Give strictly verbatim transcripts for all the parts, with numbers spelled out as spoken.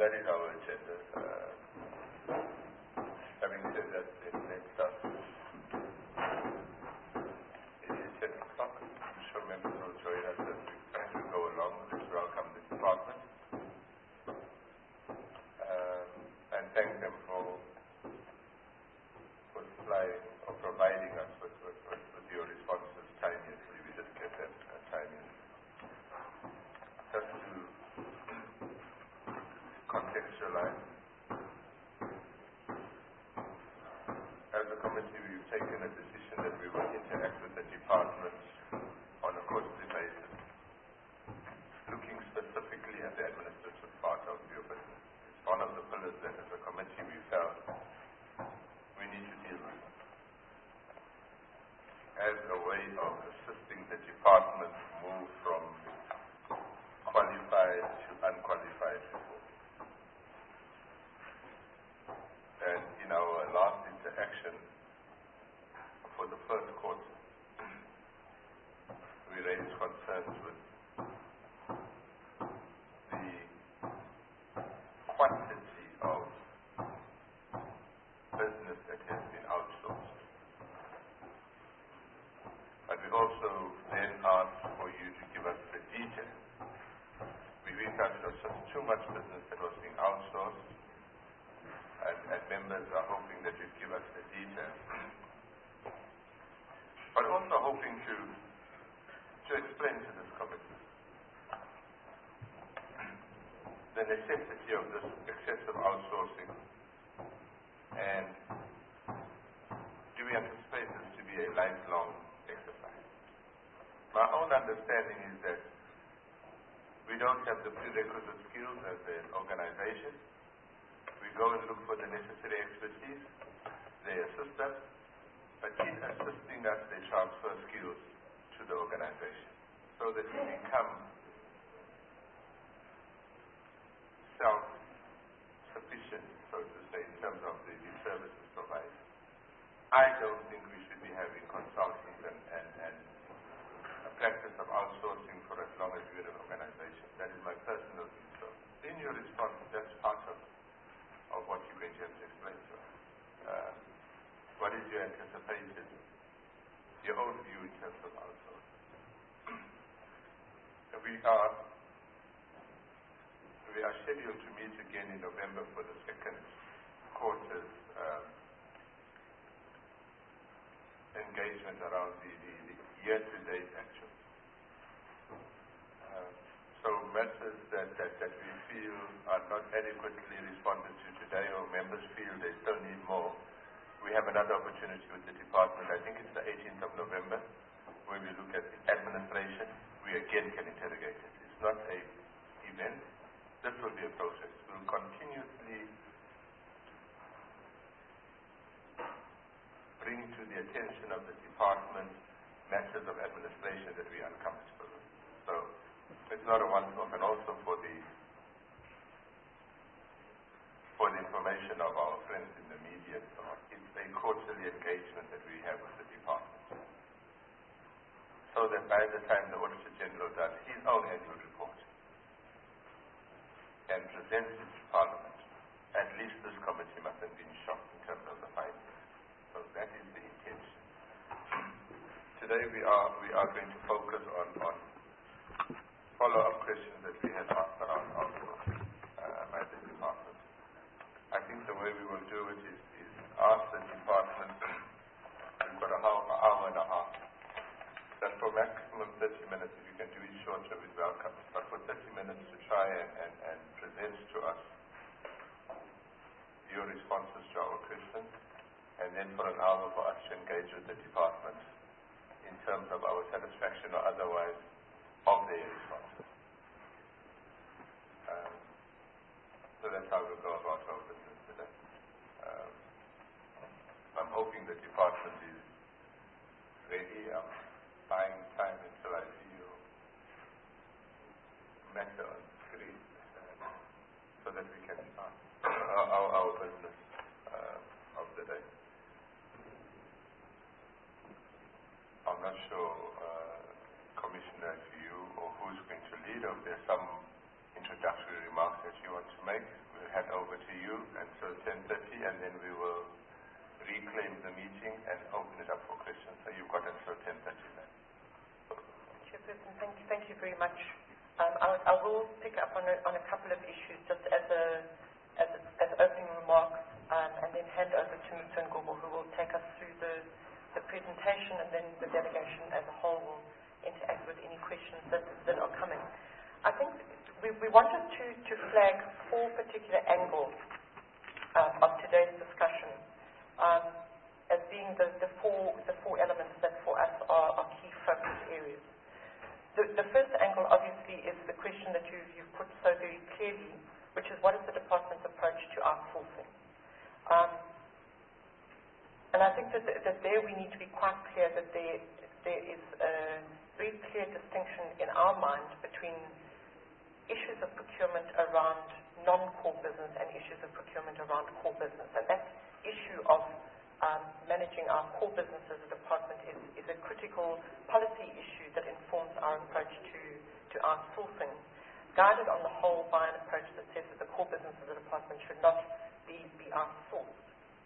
that is our agenda. Uh, having said that, let's start. It is ten o'clock. I'm sure members will join us as we try to go along. Let's welcome the department um, and thank them for for supplying or providing us with, with, with, with your responses timeously. We did get that uh, timeously. Just to contextualize, as a committee, we've taken a decision that we will interact with the department on a quarterly basis, looking specifically at the administrative part of your business. It's one of the pillars that as a committee we felt we need to deal with as a way of assisting the department move from qualified to unqualified people. And in our last interaction for the first quarter, we raised concerns with the quantity of business that has been outsourced. But we also then asked for you to give us the details. We felt there was just too much business that was being outsourced, and, and members are hoping that you give us the details. But also hoping to to explain to this committee the necessity of this excessive outsourcing, and do we anticipate this to be a lifelong exercise? My own understanding is that we don't have the prerequisite skills as an organization. We go and look for the necessary expertise. They assist us, but in assisting us, they transfer skills to the organization so that we become self-sufficient, so to say, in terms of the, the services provided. I don't think we should be having consultants and, and, and a practice of outsourcing for as long as we're an organization. That is my personal view. So in your response, that's part of, of what you're going to have to explain to us. Uh, what is your anticipated, your own view in terms of outsourcing? we are we are scheduled to meet again in November for the second quarter's um, engagement around the, the, the year-to-date actions. Uh, so matters that, that, that we feel are not adequately responded to today, or members feel they still need more, we have another opportunity with the department. I think it's the eighteenth of November, when we look at the administration. We again can interrogate it. It's not a event. This will be a process. We'll continuously bring to the attention of the department matters of administration that we are uncomfortable with. So it's not a one-off, and also for the for the information of our friends in the media, so it's a quarterly engagement that we have with the department, so that by the time the Auditor General does his own annual report and presents it to Parliament, at least this committee mustn't be shocked in terms of the findings. So that is the intention. Today we are we are going to focus on, on follow-up questions that we had asked around outsourcing uh, by the department. I think the way we will do it is, is ask the department, we've got a hour, an hour and a half, that for maximum thirty minutes, if you can do it shorter, we'd welcome it, but for thirty minutes to try and, and, and present to us your responses to our questions, and then for an hour for us to engage with the department in terms of our satisfaction or otherwise of their responses. Um, so that's how we'll go about our business today. Um, I'm hoping the department is ready. I'm buying time until I see you matter on screen, uh, so that we can start our, our, our business uh, of the day. I'm not sure, uh, Commissioner, if you or who's going to lead, or if there's some introductory remarks that you want to make. We reclaim the meeting and open it up for questions. So you've got until ten thirty then. Chairperson, thank you, thank you very much. Um, I, I will pick up on a, on a couple of issues just as a as, a, as opening remarks, um, and then hand over to Mister Ngobo, who will take us through the, the presentation, and then the delegation as a whole will interact with any questions that, that are coming. I think we, we wanted to, to flag four particular angles um, of today's discussion um, as being the, the, four, the four elements that for us are, are key focus areas. The, the first angle, obviously, is the question that you, you've put so very clearly, which is what is the department's approach to outsourcing? Um, and I think that, that there we need to be quite clear that there, there is a very clear distinction in our mind between issues of procurement around non-core business and issues of procurement around core business. And that issue of um, managing our core business as a department is, is a critical policy issue that informs our approach to, to outsourcing, guided on the whole by an approach that says that the core business of the department should not be, be outsourced.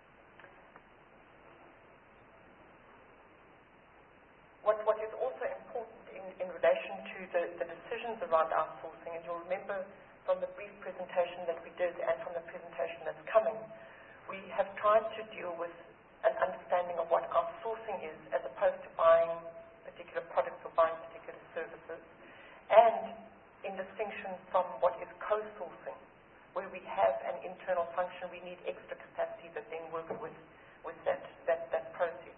What, what is also important in, in relation to the, the decisions around outsourcing, and you'll remember from the brief presentation that we did and from the presentation that's coming, we have tried to deal with an understanding of what outsourcing is as opposed to buying particular products or buying particular services, and in distinction from what is co-sourcing, where we have an internal function, we need extra capacity that then works with, with that, that, that process.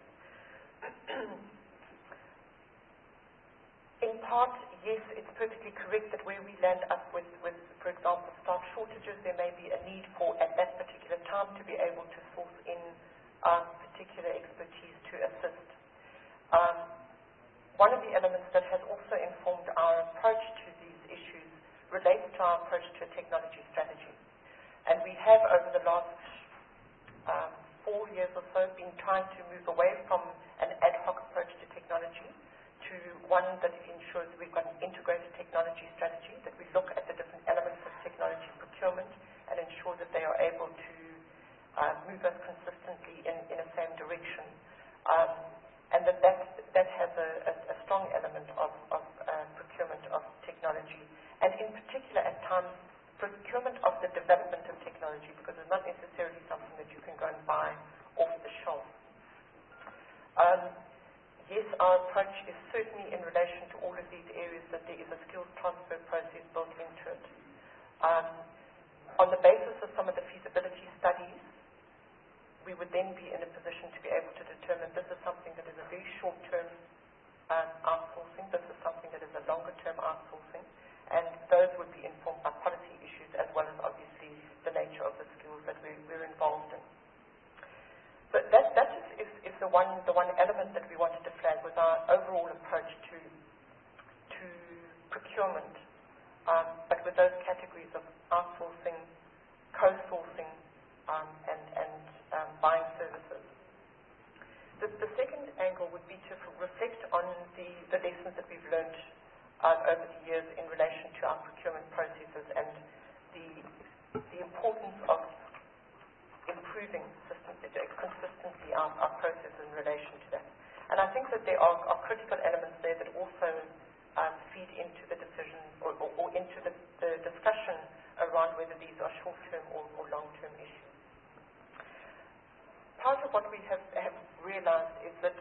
In part, yes, it's perfectly correct that where we land up with, with, for example, staff shortages, there may be a need for, at that particular time, to be able to source in um, particular expertise to assist. Um, one of the elements that has also informed our approach to these issues relates to our approach to a technology strategy. And we have, over the last um, four years or so, been trying to move away from an ad hoc approach to technology to one that ensures we've got an integrated technology strategy, that we look at the different elements of technology procurement and ensure that they are able to uh, move us consistently in, in a same direction. Um, and that, that that has a, a, a strong element of, of uh, procurement of technology. And in particular, at times, procurement of the development of technology, because it's not necessarily something that you can go and buy off the shelf. Um, Yes, our approach is certainly in relation to all of these areas that there is a skills transfer process built into it. Um, on the basis of some of the feasibility studies, we would then be in a position to be able to determine this is something that is a very short-term um, outsourcing, this is something that is a longer-term outsourcing, and those would be informed by policy issues as well as obviously the nature of the skills that we, we're involved in. But that, that is, is, is the one the one element that we wanted to flag with our overall approach to to procurement, um, but with those categories of outsourcing, co-sourcing, um, and, and um, buying services. The, the second angle would be to reflect on the, the lessons that we've learned uh, over the years in relation to our procurement processes and the, the importance of improving consistently our, our process in relation to that. And I think that there are, are critical elements there that also um, feed into the decision or, or, or into the, the discussion around whether these are short-term or, or long-term issues. Part of what we have, have realized is that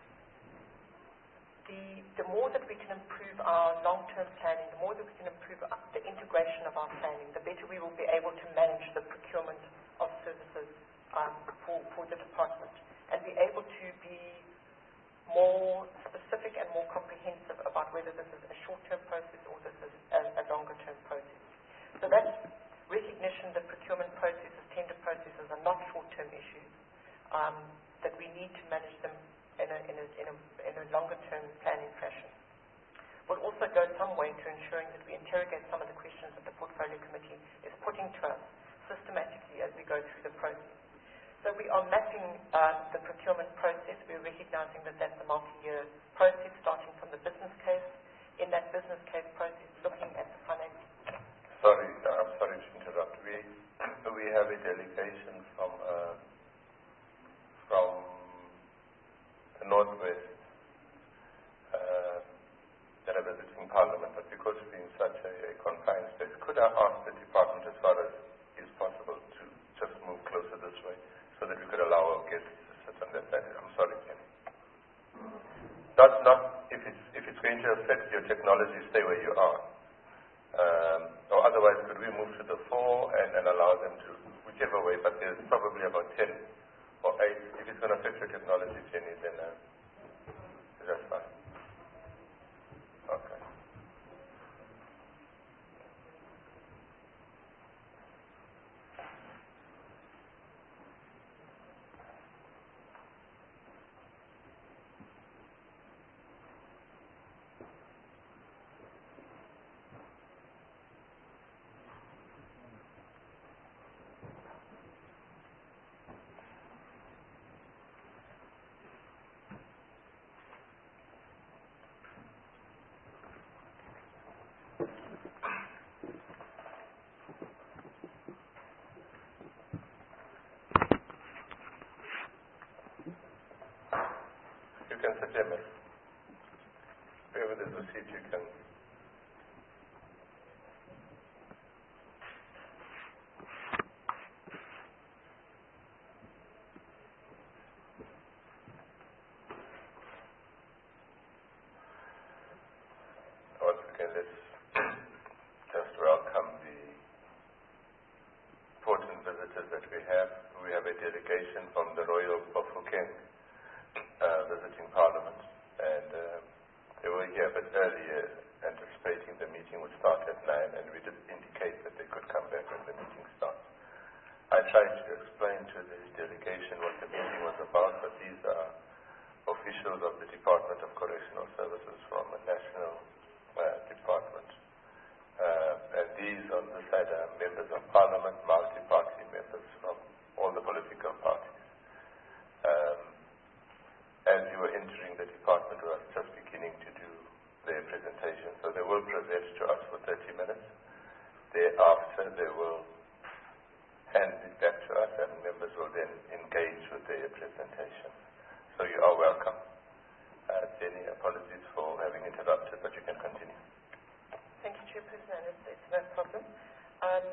the, the more that we can improve our long-term planning, the more that we can improve the integration of our planning, the better we will be able to manage the procurement of services um, for, for the department, and be able to be more specific and more comprehensive about whether this is a short-term process or this is a, a longer-term process. So that's recognition that procurement processes, tender processes are not short-term issues, um, that we need to manage them in a, in a, in a, in a longer-term planning fashion. Will also go some way to ensuring that we interrogate some of the questions that the Portfolio Committee is putting to us systematically as we go through the process. So we are mapping uh, the procurement process. We're recognizing that that's a multi-year process starting from the business case. In that business case process, looking at the financial... Sorry, uh, I'm sorry to interrupt. We, we have a delegation from, uh, from the department as far as is possible to just move closer this way so that we could allow our guests to sit on that side. I'm sorry, Kenny. Not, not if it's, if it's going to affect your technology, stay where you are. Um, or otherwise, could we move to the fore and, and allow them to, whichever way, but there's probably about ten or eight. If it's going to affect your technology, Jenny, then uh, that's fine. Okay. You can sit there, miss. Wherever there's a seat, you can. Once again, let's just welcome the important visitors that we have. We have a delegation from the Royal Bafokeng uh, visiting Parliament, and uh, they were here a bit earlier, anticipating the meeting would start at nine, and we did indicate that they could come back when the meeting starts. I tried to explain to the delegation what the meeting was about, but these are officials of the Department of Correctional Services from a national uh, department. Uh, and these on the side are members of Parliament, multi-party members from all the political parties. Um, as you were entering the department, we were just beginning to do their presentation. So they will present to us for thirty minutes. Thereafter, they will hand it back to us, and members will then engage with their presentation. So you are welcome. Uh, Jenny, apologies for having interrupted, but you can continue. Thank you, Chairperson, and it's, it's no problem. Um,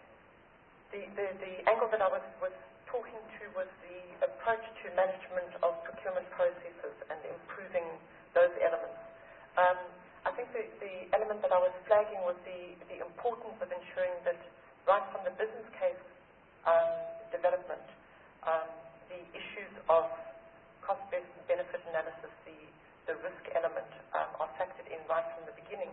the, the, the angle that I was, was talking to was the approach to management of procurement processes and improving those elements. Um, I think the, the element that I was flagging was the, the importance of ensuring that right from the business case um, development, um, the issues of cost-benefit analysis, the, the risk element um, are factored in right from the beginning.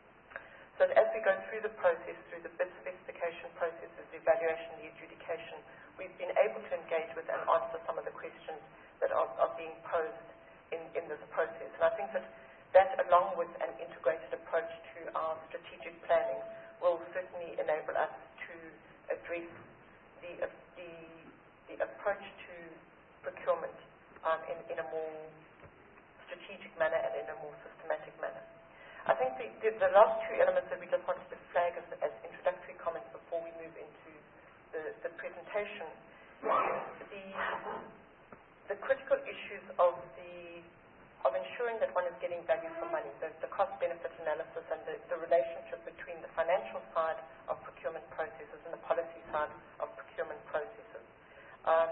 So that as we go through the process, through the bid specification processes, the evaluation, the adjudication, we've been able to engage with and answer some of the questions that are, are being posed in, in this process. And I think that that, along with an integrated approach to our strategic planning, will certainly enable us to address the, uh, the, the approach to procurement um, in, in a more strategic manner and in a more systematic manner. I think the, the, the last two elements that we just wanted to flag as, as introductory comments before we move into the, the presentation is the, the critical issues of the of ensuring that one is getting value for money, the, the cost-benefit analysis and the, the relationship between the financial side of procurement processes and the policy side of procurement processes. Um,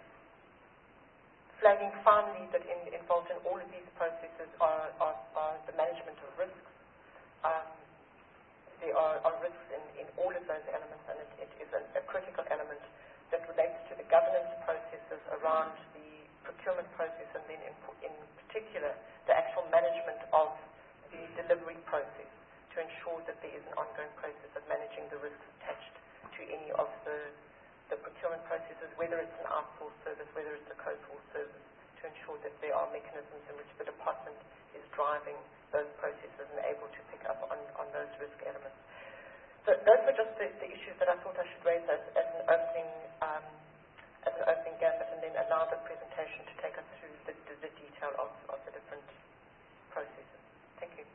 flagging finally that in, involved in all of these processes are, are, are the management of risks. Um, there are, are risks in, in all of those elements, and it, it is a, a critical element that relates to the governance processes around the procurement process, and then in, in particular the actual management of the delivery process to ensure that there is an ongoing process of managing the risks attached to any of the the procurement processes, whether it's an outsourced service, whether it's a co-sourced service, to ensure that there are mechanisms in which the department is driving those processes and able to pick up on, on those risk elements. So those were just the, the issues that I thought I should raise as, as an opening um, as an opening gambit, and then allow the presentation to take us through the, the, the detail of, of the different processes. Thank you.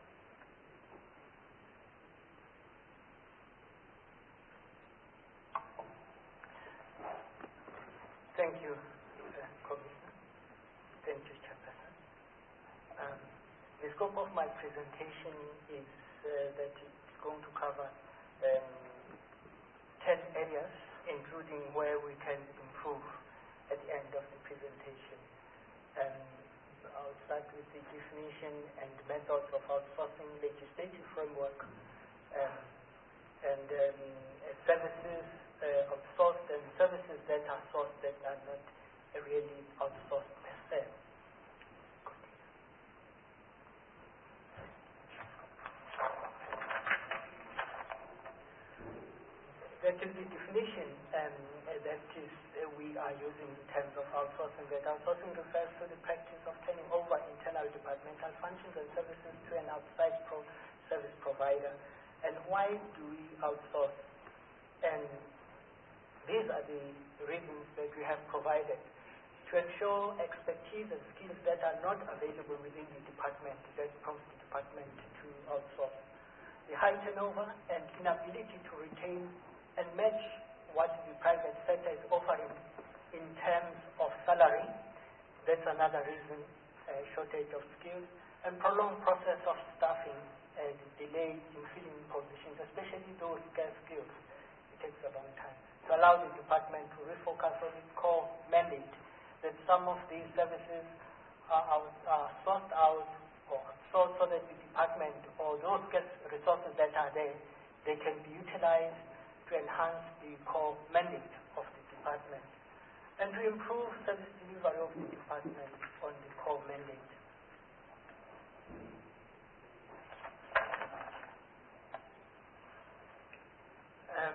Thank you, Commissioner. Thank you, Chairperson. Um, the scope of my presentation is uh, that it's going to cover um, including where we can improve at the end of the presentation. Um, I'll start with the definition and methods of outsourcing legislative framework um, and um, services uh, outsourced and services that are sourced that are not really outsourced per se. That is the definition um, that is, uh, we are using in terms of outsourcing. That outsourcing refers to the practice of turning over internal departmental functions and services to an outside pro service provider. And why do we outsource? And these are the reasons that we have provided to ensure expertise and skills that are not available within the department, that prompts the department to outsource. The high turnover and inability to retain and match what the private sector is offering in terms of salary. That's another reason, uh, shortage of skills, and prolonged process of staffing and delay in filling positions, especially those scarce skills. It takes a long time to allow the department to refocus on its core mandate, that some of these services are, out, are sourced out or sourced so that the department or those scarce resources that are there, they can be utilized to enhance the core mandate of the department and to improve service delivery of the department on the core mandate. Um,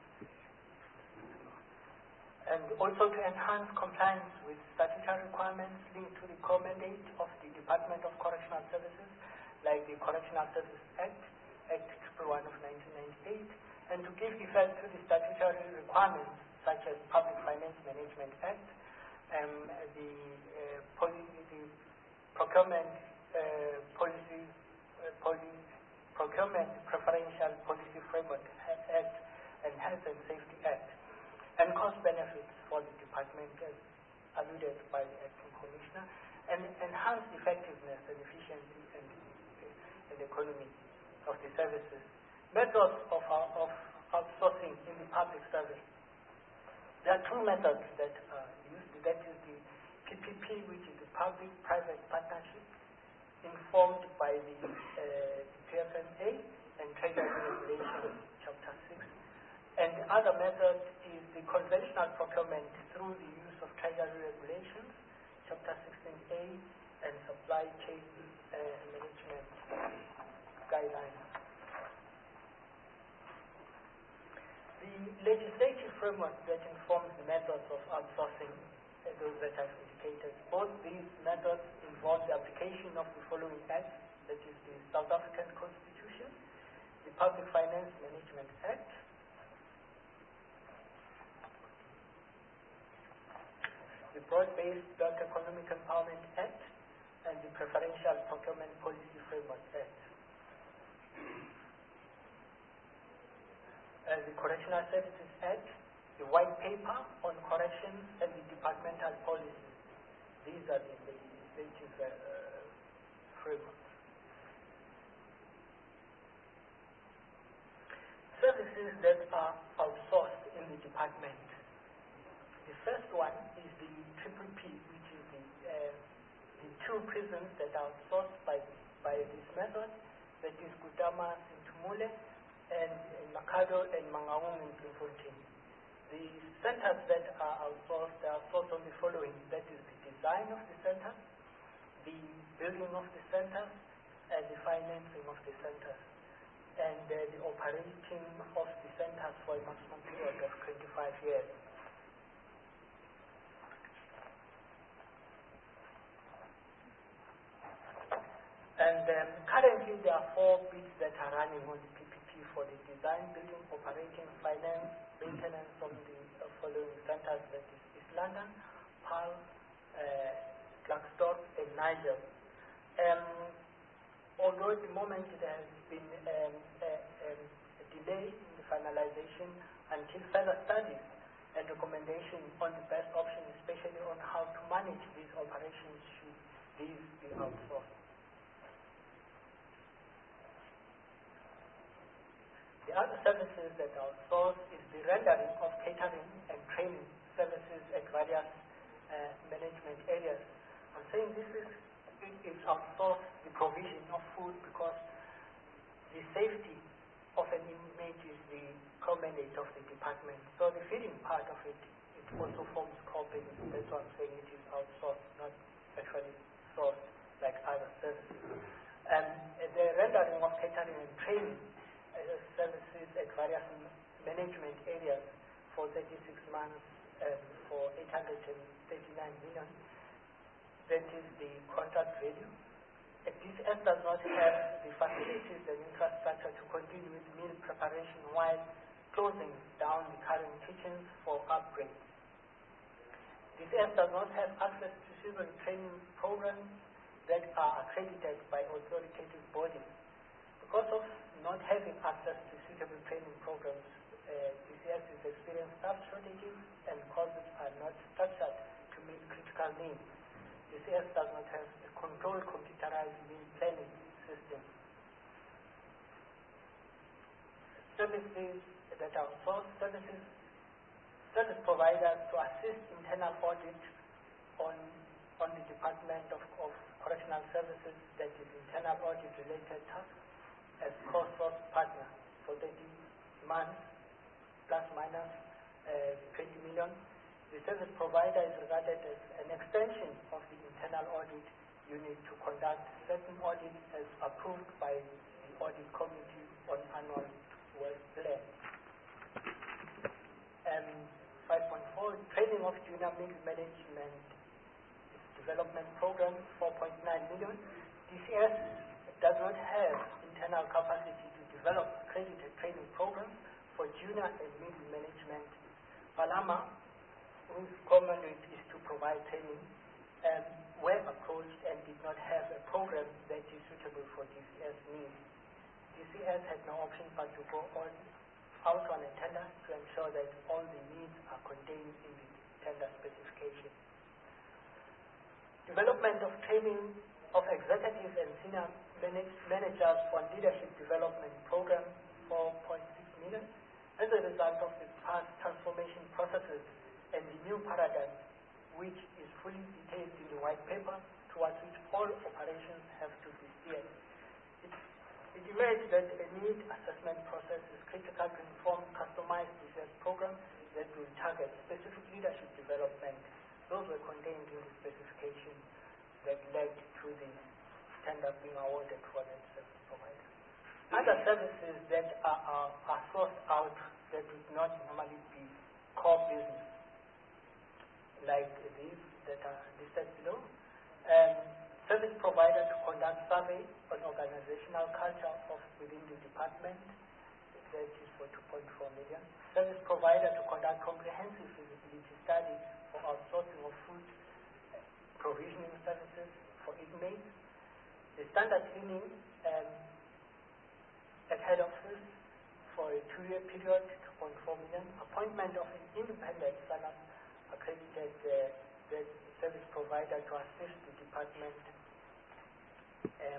and also to enhance compliance with statutory requirements linked to the core mandate of the Department of Correctional Services, like the Correctional Services Act, Act one of nineteen ninety-eight, and to give effect to the statutory requirements such as Public Finance Management Act, um, the, uh, policy, the Procurement uh, Policy, uh, policy, Procurement Preferential Policy Framework Act, and Health and Safety Act, and cost benefits for the department as alluded by the Acting Commissioner, and enhanced effectiveness and efficiency and, and economy of the services. Methods of, of outsourcing in the public service. There are two methods that are used. That is the P P P, which is the public-private partnership, informed by the, uh, the P F M A and Treasury Regulation, Chapter six. And the other method is the conventional procurement through the use of Treasury Regulations, Chapter sixteen A, and Supply Chain uh, Management Guidelines. The legislative framework that informs the methods of outsourcing, uh, those that I've indicated, both these methods involve the application of the following acts, that is the South African Constitution, the Public Finance Management Act, the Broad-Based Black Economic Empowerment Act, and the Preferential Procurement Policy Framework Act. Uh, the Correctional Services Act, the White Paper on Corrections, and the Departmental Policies. These are the legislative uh, frameworks. Services that are outsourced in the department. The first one is the Triple P, which is the, uh, the two prisons that are outsourced by, by this method, that is Kutama Sintumule, and in Makado and Mangaung in Bloemfontein. The centers that are outsourced are outsourced on the following: that is the design of the center, the building of the centers, and the financing of the centers, and uh, the operating of the centers for a maximum period of twenty-five years. And um, currently there are four bids that are running on the P P P for the design, building, operating, finance, maintenance of the uh, following centers, that is East London, Paarl, uh, Klerksdorp, and Nigel. Um, although at the moment there has been um, a, um, a delay in the finalization until further studies and recommendation on the best option, especially on how to manage these operations should these be outsourced. The other services that are outsourced is the rendering of catering and various uh, management areas. I'm saying this is it, it's outsourced the provision of food because the safety of an inmate is the core mandate of the department. So the feeding part of it, it also forms core business. That's why I'm saying it is outsourced, not actually sourced like other services. And the rendering of catering and training uh, services at various management areas for thirty-six months um, for eight hundred thirty-nine million. That is the contract value. Uh, this S does not have the facilities and infrastructure to continue with meal preparation while closing down the current kitchens for upgrades. This S does not have access to civil training programs that are accredited by authoritative bodies. Because of not having access to suitable training programs, uh, D C S is experiencing staff shortages and courses are not structured to meet critical needs. D C S does not have a controlled computerized meal planning system. Services that are outsourced services, service providers to assist internal audit on on the Department of, of Correctional Services, that is internal audit related tasks, as co-source partner for thirty months, plus minus uh, twenty million. The service provider is regarded as an extension of the internal audit unit to conduct certain audits as approved by the audit committee on annual work plan. And five point four, training of junior middle management development program, four point nine million. D C S does not have internal capacity to develop accredited training programs for junior and middle management. Palama, whose common mandate is to provide training, um, were approached and did not have a program that is suitable for D C S needs. D C S had no option but to go on out on a tender to ensure that all the needs are contained in the tender specification. Development of training of executives and senior manage managers for leadership development program, four point six million. As a result of the past transformation processes and the new paradigm, which is fully detailed in the white paper, towards which all operations have to be steered. It, it emerged that a need assessment process is critical to inform customized research programs that will target specific leadership development. Those were contained in the specification that led to the tender being awarded for that service provider. Other services that are, are, are sourced out that would not normally be core business, like these that are listed below. Um, service provider to conduct survey on organizational culture of within the department, that is for two point four million. Service provider to conduct comprehensive feasibility studies for outsourcing of food provisioning services for inmates. The standard cleaning um, at head office for a two-year period, two point four million. Appointment of an independent SANAS accredited uh, the service provider to assist the department um,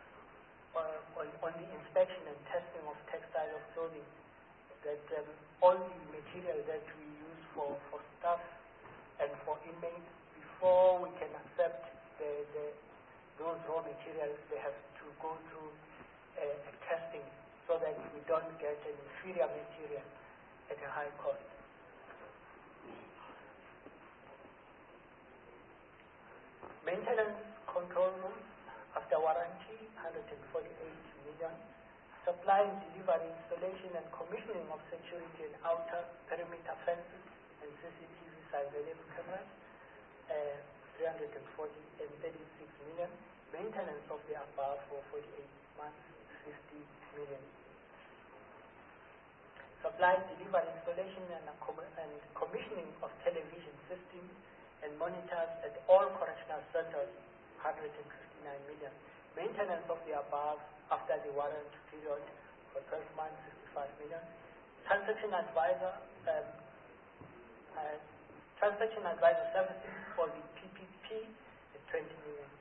on, on the inspection and testing of textile of clothing. That um, all the material that we use for, for staff and for inmates, before we can accept the, the, those raw materials, they have to go through a, a testing so that we don't get an inferior material at a high cost. Maintenance control rooms after warranty, one hundred forty-eight million. Supply, delivery, installation and commissioning of security and outer perimeter fences and C C T V surveillance cameras, uh, three hundred forty and thirty-six million. Maintenance of the above for forty-eight months, fifty million. Supply, delivery, installation and, and commissioning of television systems and monitors at all correctional centers, one hundred fifty-nine million. Maintenance of the above after the warrant period for twelve months, sixty-five million. Transaction advisor, um, uh, transaction advisor services for the P P P at twenty million.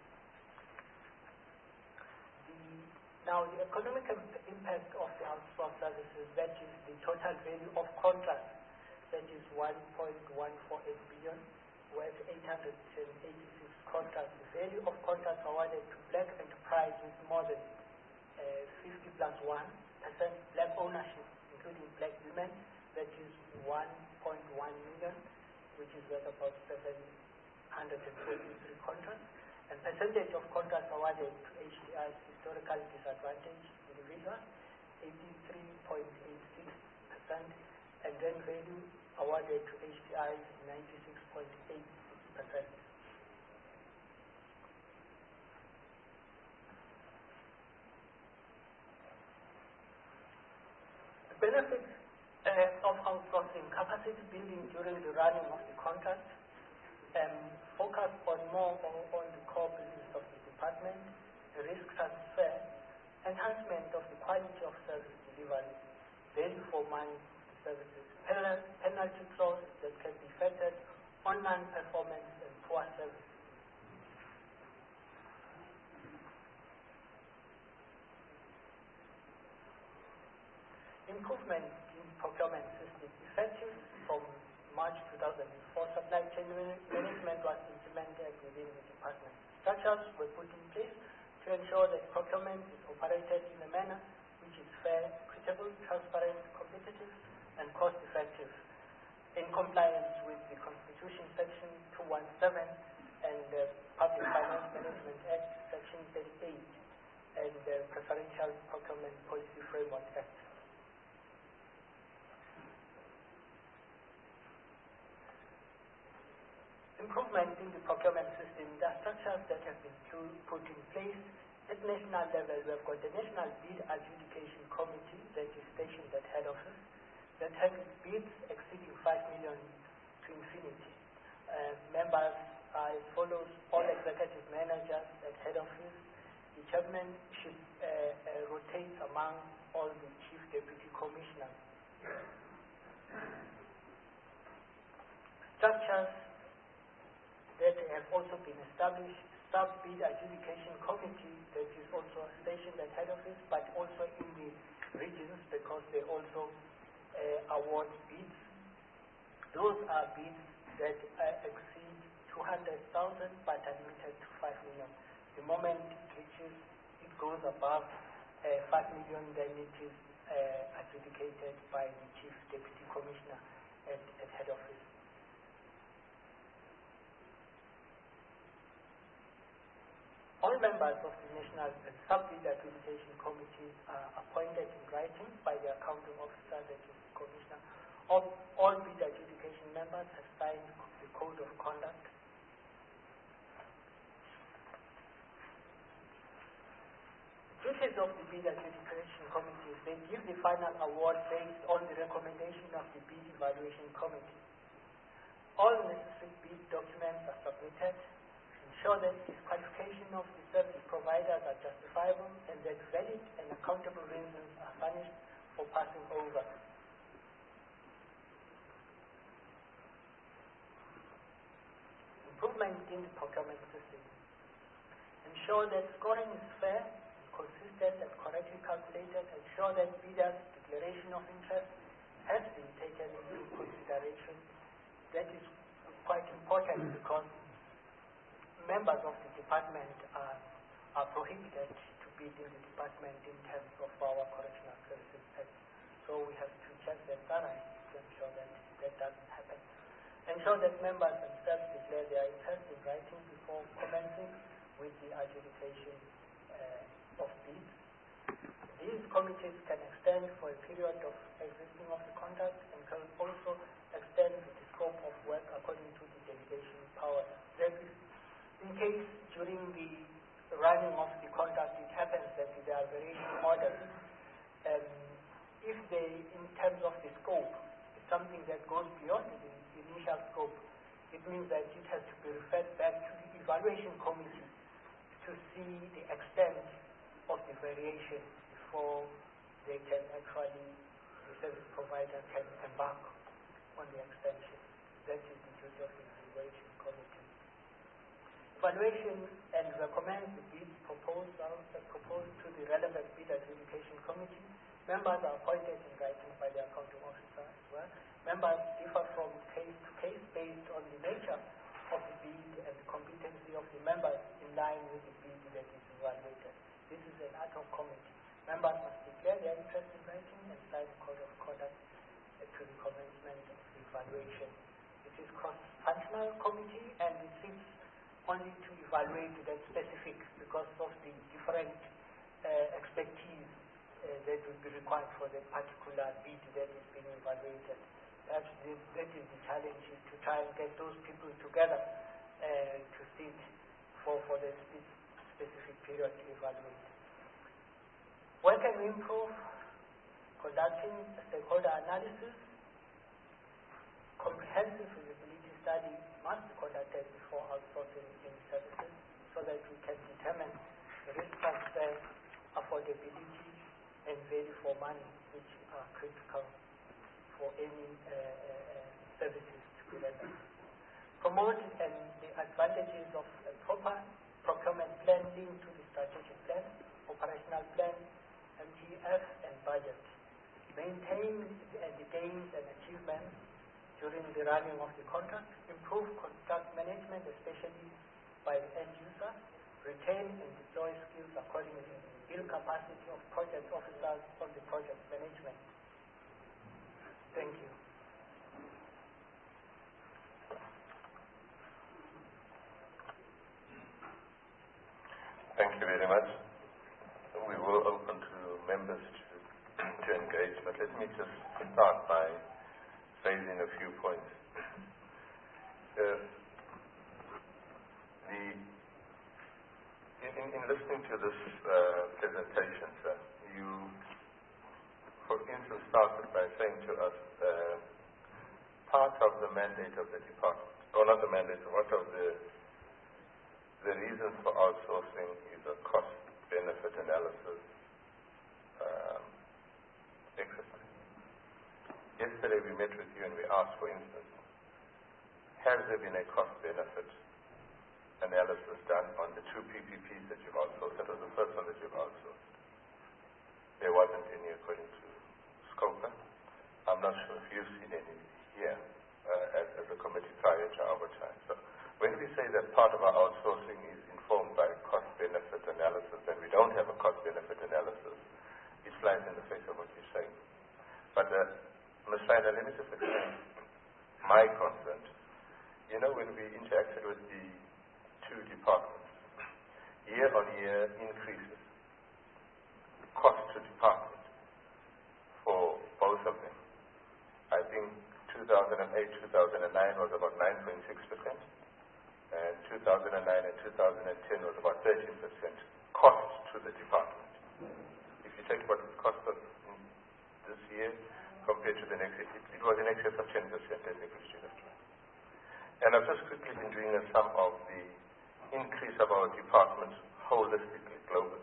The, now, the economic impact of the outsourced services, that is the total value of contracts, that is one point one four eight billion. worth eight hundred eighty-six contracts. The value of contracts awarded to black enterprise with more than uh, fifty plus one percent black ownership, including black women, that is one point one million, which is worth about seven hundred forty-three contracts. And percentage of contracts awarded to H D I's historically disadvantaged individuals, eighty-three point eight six percent, and then value awarded to H D I's ninety-six point eight six percent. The benefits uh, of outsourcing: capacity building during the running of the contract, um, focus on more on, on the core business of the department, the risk transfer, enhancement of the quality of service delivery, value for money services, penal, penalty clauses that can be affected on non-performance and poor service. Improvement in procurement system. Effective from March two thousand four, supply chain management was implemented within the department. Structures were put in place to ensure that procurement is operated in a manner which is fair, equitable, transparent, competitive, and cost-effective, in compliance with the Constitution Section two seventeen and the Public Finance Management Act Section thirty-eight and the Preferential Procurement Policy Framework Act. Improvement in the procurement system. The structures that have been put in place at national level, we have got the National Bid Adjudication Committee that is stationed at head office, that has bids exceeding five million to infinity. Uh, members are as follows: all executive managers at head office. The chairman should uh, uh, rotate among all the chief deputy commissioners. Structures that have also been established: sub-bid adjudication committee that is also stationed at head office, but also in the regions, because they also uh, award bids. Those are bids that uh, exceed two hundred thousand but are limited to five million. The moment it reaches, it goes above uh, five million, then it is uh, adjudicated by the chief deputy commissioner at, at head office. All members of the National Sub-Bid Adjudication Committee are appointed in writing by the accounting officer, that is the commissioner. All, all bid adjudication members have signed the code of conduct. Duties of the bid adjudication committee: they give the final award based on the recommendation of the bid evaluation committee. All necessary bid documents are submitted. Ensure that disqualification of the service providers are justifiable and that valid and accountable reasons are furnished for passing over. Improvement in the procurement system. Ensure that scoring is fair, consistent, and correctly calculated. Ensure that bidders' declaration of interest has been taken into consideration. That is quite important because members of the department are, are prohibited to bid in the department in terms of our Correctional Services Act. So we have to check that thoroughly to ensure that that doesn't happen. Ensure that members themselves declare their interest in writing before commencing with the adjudication uh, of bids. These committees can extend for a period of existing of the contract and can also extend the scope of work according to the delegation power. In case during the running of the contract it happens that there are variation orders, um, if they, in terms of the scope, is something that goes beyond the, the initial scope, it means that it has to be referred back to the evaluation committee to see the extent of the variation before they can actually, the service provider can embark on the extension. That is the duty of the evaluation committee. Evaluation and recommend the bid proposal uh, proposed to the relevant bid adjudication committee. Members are appointed in writing by the accounting officer as well. Members differ from case to case based on the nature line with the bid that is evaluated. This is an ad hoc committee. Members must declare their interest in writing and sign a code of conduct uh, to the commencement of the evaluation. It is cross-functional committee and it sits only to evaluate that specific because of the different uh, expertise uh, that will be required for the particular bid that is being evaluated. That's the, that is the challenge, is to try and get those people together uh, to sit for, for the spe- specific period to evaluate. Where can we improve? Conducting a stakeholder analysis. Comprehensive feasibility study must be conducted before outsourcing any services so that we can determine the risk transfer, affordability, and value for money, which are critical for any uh, uh, services to be rendered. Promote and the advantages of a proper procurement plan linked to the strategic plan, operational plan, M T F, and budget. Maintain the, uh, the gains and achievements during the running of the contract, improve contract management, especially by the end user, retain and deploy skills accordingly, build capacity of project officers on the project management. Thank you. Thank you very much. We will open to members to, to engage, but let me just start by raising a few points. Uh, the, in, in listening to this uh, presentation, sir, you, for instance, started by saying to us uh, part of the mandate of the department, or not the mandate, what of the the reasons for outsourcing is a cost-benefit analysis um, exercise. Yesterday we met with you and we asked, for instance, has there been a cost-benefit analysis done on the two P P Ps that you've outsourced? That was the first one that you've outsourced. There wasn't any according to Scopa. I'm not sure if you've seen any here uh, as, as a committee prior to our time. So when we say that part of our outsourcing is informed by cost-benefit analysis and we don't have a cost-benefit analysis, it flies in the face of what you're saying. But uh, Miz Steiner, let me just explain my concern. You know, when we interacted with the two departments, year-on-year increases, cost to department for both of them. I think two thousand eight, two thousand nine was about nine point six percent, and two thousand nine and two thousand ten was about thirteen percent cost to the department. If you take what it cost us this year compared to the next year, it, it was in excess of ten percent, let me put it that way. And I've just quickly been doing a sum of the increase of our departments holistically, globally.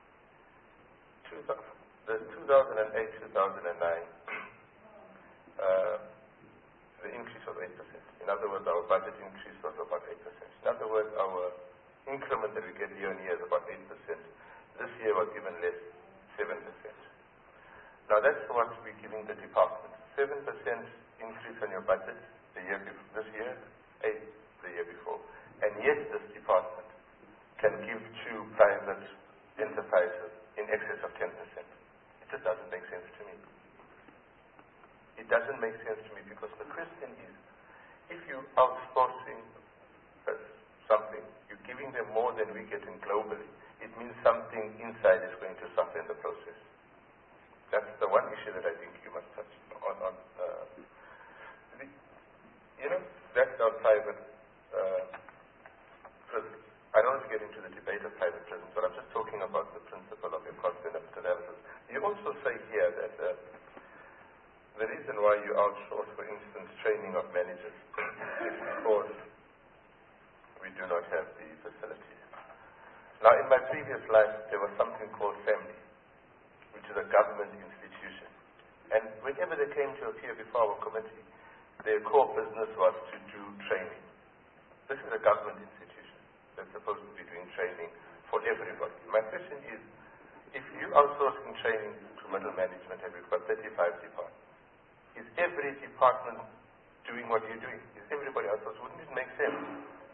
The two thousand eight, two thousand nine, uh, the increase was eight percent. In other words, our budget increase was about eight percent. In other words, our increment that we get year on year is about eight percent. This year was even less, seven percent. Now that's what we're giving the department. seven percent increase on your budget the year before, this year, eight the year before. And yet this department can give to private enterprises in excess of ten percent. It just doesn't make sense to me. It doesn't make sense to me because the question is, if you're outsourcing uh, something, you're giving them more than we get in globally, it means something inside is going to suffer in the process. That's the one issue that I think you must touch on. on uh, the, you know, that's our private uh, prisons. I don't want to get into the debate of private prisons, but I'm just talking about the principle of a cost-benefit analysis. You also say here that uh, the reason why you outsource, for instance, training of managers is because we do not have the facilities. Now, in my previous life, there was something called family, which is a government institution. And whenever they came to appear before our committee, their core business was to do training. This is a government institution that's supposed to be doing training for everybody. My question is, if you outsourcing training to middle management and we've got thirty-five departments, is every department doing what you're doing? Is everybody outsourced? Wouldn't it make sense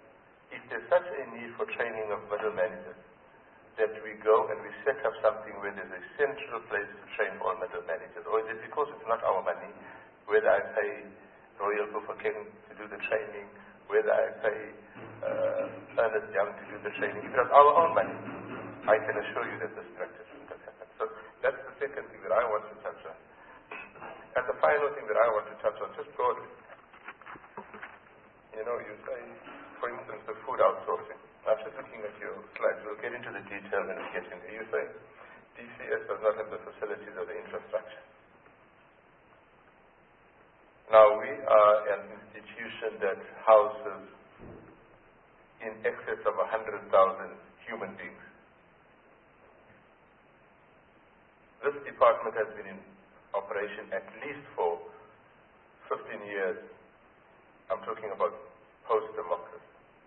if there's such a need for training of middle managers, that we go and we set up something where there's a central place to train all middle managers? Or is it because it's not our money, whether I pay Royal Bafokeng to do the training, whether I pay uh, Ernest Young to do the training, if it's our own money, I can assure you that this practice will not happen. So that's the second thing that I want to touch on. And the final thing that I want to touch on, just broadly, you know, you say, for instance, the food outsourcing. I'm just looking at your slides. We'll get into the detail when we get into it. You say D C S does not have the facilities or the infrastructure. Now, we are an institution that houses in excess of one hundred thousand human beings. This department has been in operation at least for fifteen years. I'm talking about post-democracy.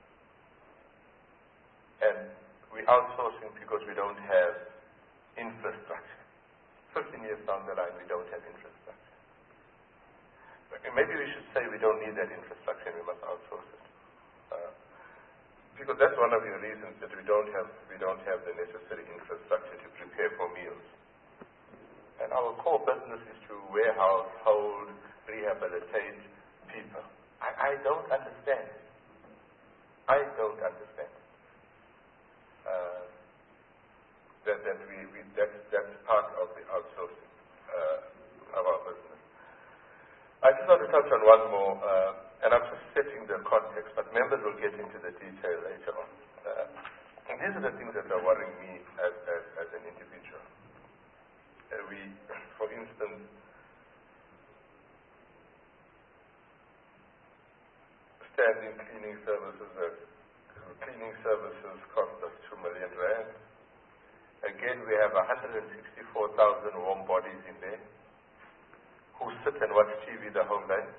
And we're outsourcing because we don't have infrastructure. fifteen years down the line, we don't have infrastructure. Maybe we should say we don't need that infrastructure and we must outsource it. Uh, because that's one of your reasons that we don't have we don't have the necessary infrastructure to prepare for meals. And our core business is to warehouse, hold, rehabilitate people. I, I don't understand. I don't understand. Uh, that that we, we that that's part of the outsourcing uh, of our business. I just want to touch on one more, uh, and I'm just setting the context, but members will get into the detail later on. Uh, and these are the things that are worrying me as as, as an individual. Uh, we, for instance, standing cleaning services. Uh, cleaning services cost us two million rand. Again, we have one hundred sixty-four thousand warm bodies in there who sit and watch T V the whole day.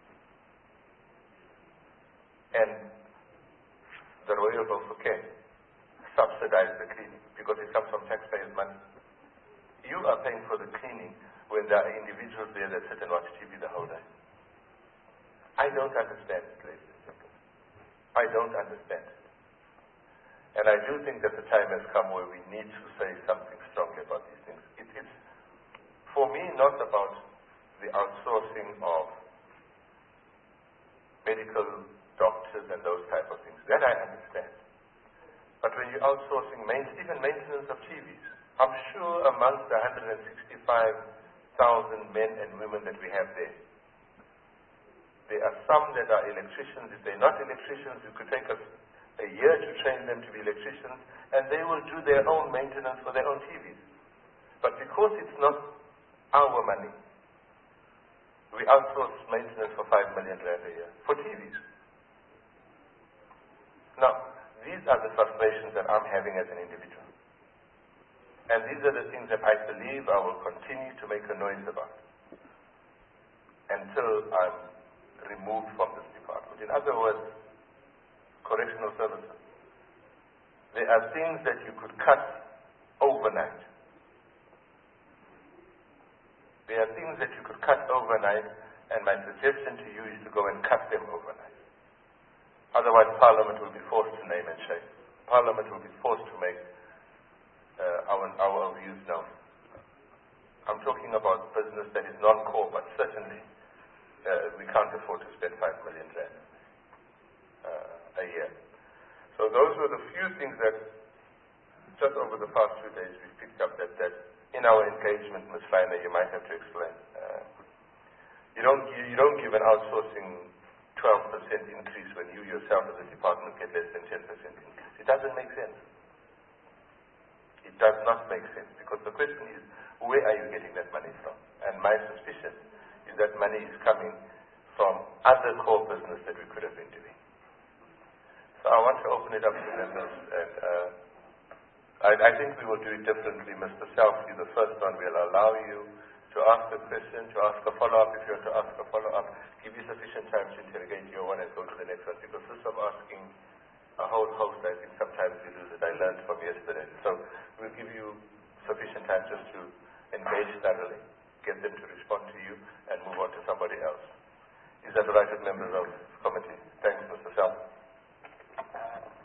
And the Royal Bafokeng subsidize the cleaning because it comes from taxpayers' money. You are paying for the cleaning when there are individuals there that sit and watch T V the whole day. I don't understand, ladies and gentlemen. I don't understand. And I do think that the time has come where we need to say something strongly about these things. It is, for me, not about the outsourcing of medical doctors and those type of things. That I understand. But when you're outsourcing main, even maintenance of T Vs, I'm sure amongst the one hundred sixty-five thousand men and women that we have there, there are some that are electricians. If they're not electricians, it could take us a year to train them to be electricians, and they will do their own maintenance for their own T Vs. But because it's not our money, we outsource maintenance for five million rand a year for T Vs. Now, these are the frustrations that I'm having as an individual. And these are the things that I believe I will continue to make a noise about until I'm removed from this department. In other words, correctional services. There are things that you could cut overnight. There are things that you could cut overnight, and my suggestion to you is to go and cut them overnight. Otherwise, Parliament will be forced to name and shame. Parliament will be forced to make uh, our, our views known. I'm talking about business that is non-core, but certainly uh, we can't afford to spend five million rand uh, a year. So those were the few things that just over the past few days we've picked up that, that in our engagement, Miz Feiner, you might have to explain. Uh, you don't you, you don't give an outsourcing twelve percent increase when you yourself as a department get less than ten percent increase. It doesn't make sense. It does not make sense, because the question is, where are you getting that money from? And my suspicion is that money is coming from other core business that we could have been doing. So I want to open it up to members, and uh, I, I think we will do it differently. Mister Selfie, the first one, will allow you to ask a question, to ask a follow-up. If you want to ask a follow-up, give you sufficient time to interrogate your one and go to the next one, because this of asking a whole host, I think sometimes we lose it. I learned from yesterday. So we'll give you sufficient time just to engage thoroughly, get them to respond to you, and move on to somebody else. Is that the right, members of the committee? Thanks, Mister Self.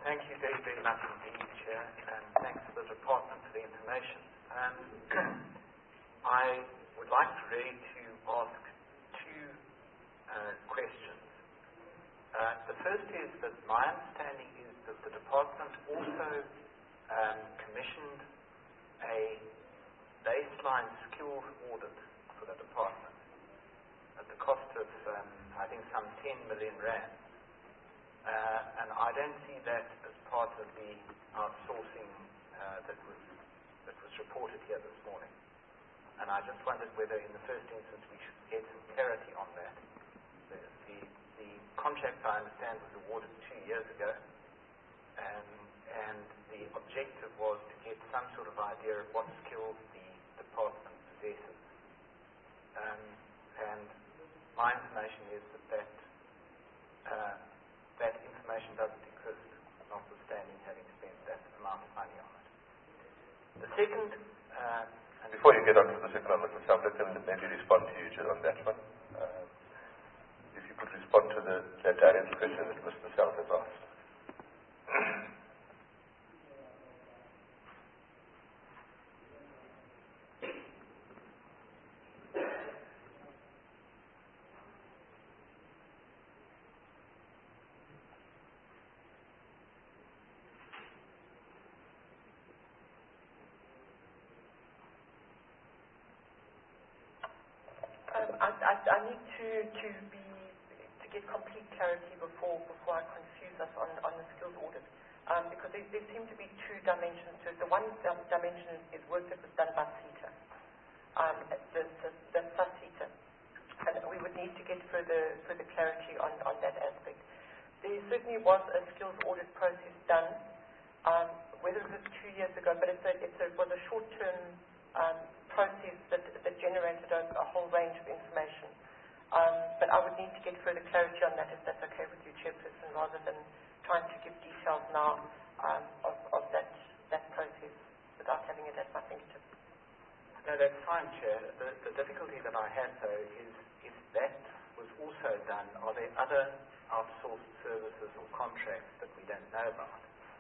Thank you very, very much indeed, Chair, and thanks to the Department for the information. Um, I would like to really to ask two uh, questions. Uh, the first is that my understanding is that the Department also um, commissioned a baseline skills audit for the Department at the cost of, um, I think, some ten million rand. Uh, and I don't see that as part of the outsourcing uh, that was that was reported here this morning. And I just wondered whether, in the first instance, we should get some clarity on that. The, the, the contract, I understand, was awarded two years ago, and, and the objective was to get some sort of idea of what skills the department possesses. Um, and my information is that that uh, that information doesn't exist, notwithstanding having spent that amount of money on it. The second... Uh, Before you get on to the second one, Mister Sam, let me maybe respond to you just on that one. Uh, if you could respond to the, that direct question that Mister Sam has asked. I, I, I need to, to be to get complete clarity before before I confuse us on, on the skills audit, um, because there, there seem to be two dimensions to it. The one um, dimension is, is work that was done by CETA, um, the, the, the SACETA, and we would need to get further further clarity on, on that aspect. There certainly was a skills audit process done, um, whether it was two years ago, but it's a, it's a, it was a short-term um, process that, that generated a, a whole range of information. Um, but I would need to get further clarity on that, if that's okay with you, Chairperson, rather than trying to give details now um, of, of that, that process without having it at my fingertips. No, that's fine, Chair. The, the difficulty that I have, though, is if that was also done, are there other outsourced services or contracts that we don't know about?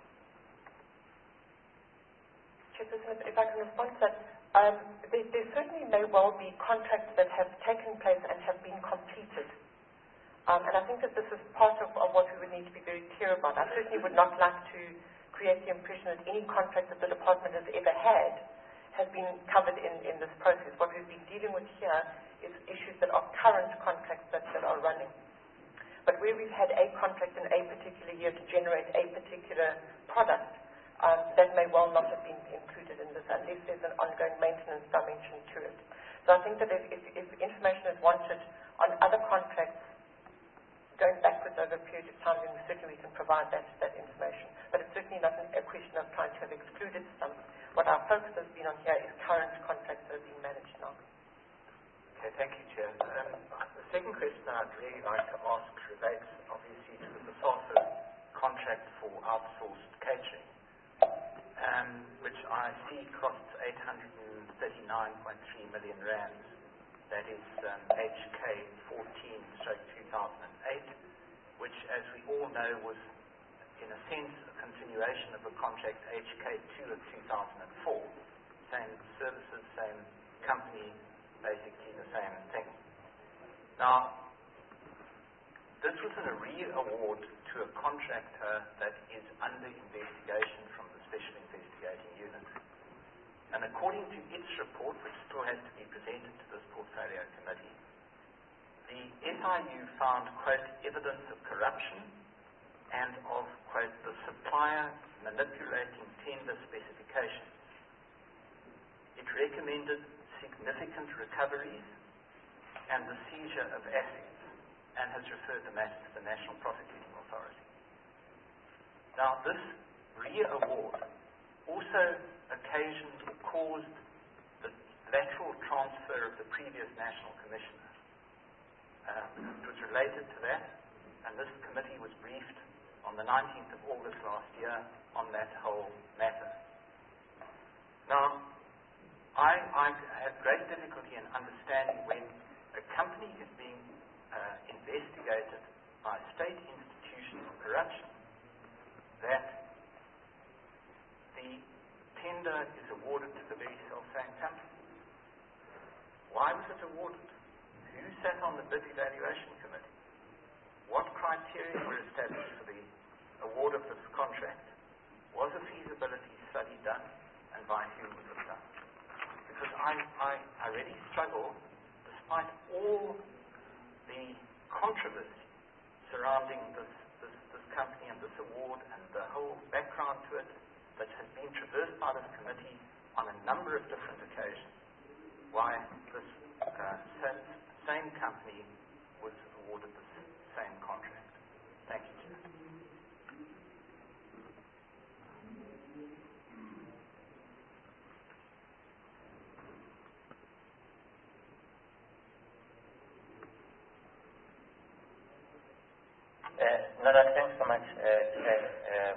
Chairperson, if, if I can respond to that. Um, there, there certainly may well be contracts that have taken place and have been completed. Um, and I think that this is part of, of what we would need to be very clear about. I certainly would not like to create the impression that any contract that the department has ever had has been covered in, in this process. What we've been dealing with here is issues that are current contracts that, that are running. But where we've had a contract in a particular year to generate a particular product, Um, that may well not have been included in this unless there's an ongoing maintenance dimension to it. So I think that if, if, if information is wanted on other contracts going backwards over a period of time, then certainly we can provide that, that information. But it's certainly not an, a question of trying to have excluded some. What our focus has been on here is current contracts that are being managed now. Okay, thank you, Chair. Um, the second question I'd really like to ask relates obviously to the BASASA contract for outsourced catering. Um, which I see costs eight hundred thirty-nine point three million rand. That is um, H K fourteen stroke two thousand eight, which, as we all know, was in a sense a continuation of a contract H K two of two thousand four. Same services, same company, basically the same thing. Now, this was an re-award to a contractor that is under investigation from the Special Investigating Unit. And according to its report, which still has to be presented to this Portfolio Committee, the S I U found, quote, evidence of corruption and of, quote, the supplier manipulating tender specifications. It recommended significant recoveries and the seizure of assets, and has referred the matter to the National Prosecuting Authority. Now, this re-award also occasioned or caused the lateral transfer of the previous National Commissioner. Um, it was related to that, and this committee was briefed on the nineteenth of August last year on that whole matter. Now, I, I have great difficulty in understanding when a company is being uh, investigated by a state institution for corruption, that tender is awarded to the very self-same company. Why was it awarded? Who sat on the bid evaluation committee? What criteria were established for the award of this contract? Was a feasibility study done, and by whom was it done? Because I, I, I really struggle, despite all the controversy surrounding this, this, this company and this award and the whole background to it that has been traversed by this committee on a number of different occasions, why this uh, same, same company was awarded the same contract. Thank you, Chair. Uh, no, no, thanks so much, uh, Chair. Um,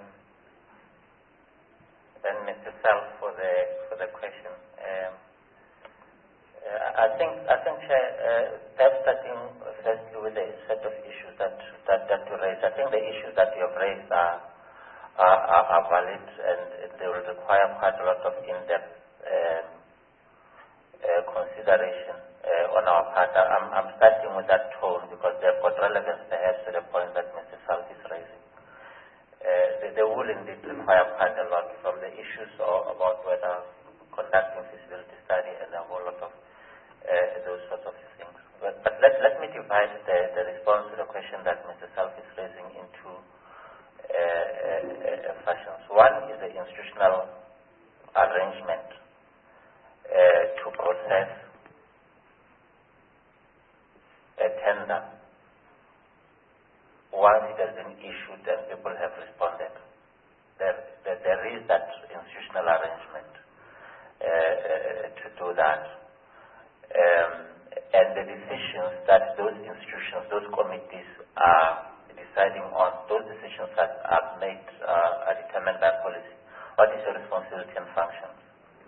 and Mister Self for the for the question. Um, uh, I think I think Chair, uh, perhaps starting firstly with a set of issues that that that you raised. I think the issues that you have raised are are, are, are valid, and they will require quite a lot of in-depth um, uh, consideration uh, on our part. I'm, I'm starting with that tone because they've got relevance perhaps to the point that Mister South is raising. Uh, they, they will indeed require quite a lot from the issues or about whether conducting feasibility study and a whole lot of uh, those sorts of things. But, but let, let me divide the, the response to the question that Mister South is raising into uh, uh, uh, fashions. One is the institutional arrangement uh, to process a tender once it has been issued and people have responded. There, there, there is that institutional arrangement uh, uh, to do that. Um, and the decisions that those institutions, those committees are deciding on, those decisions that are made, uh, are determined by policy. What is your responsibility and functions?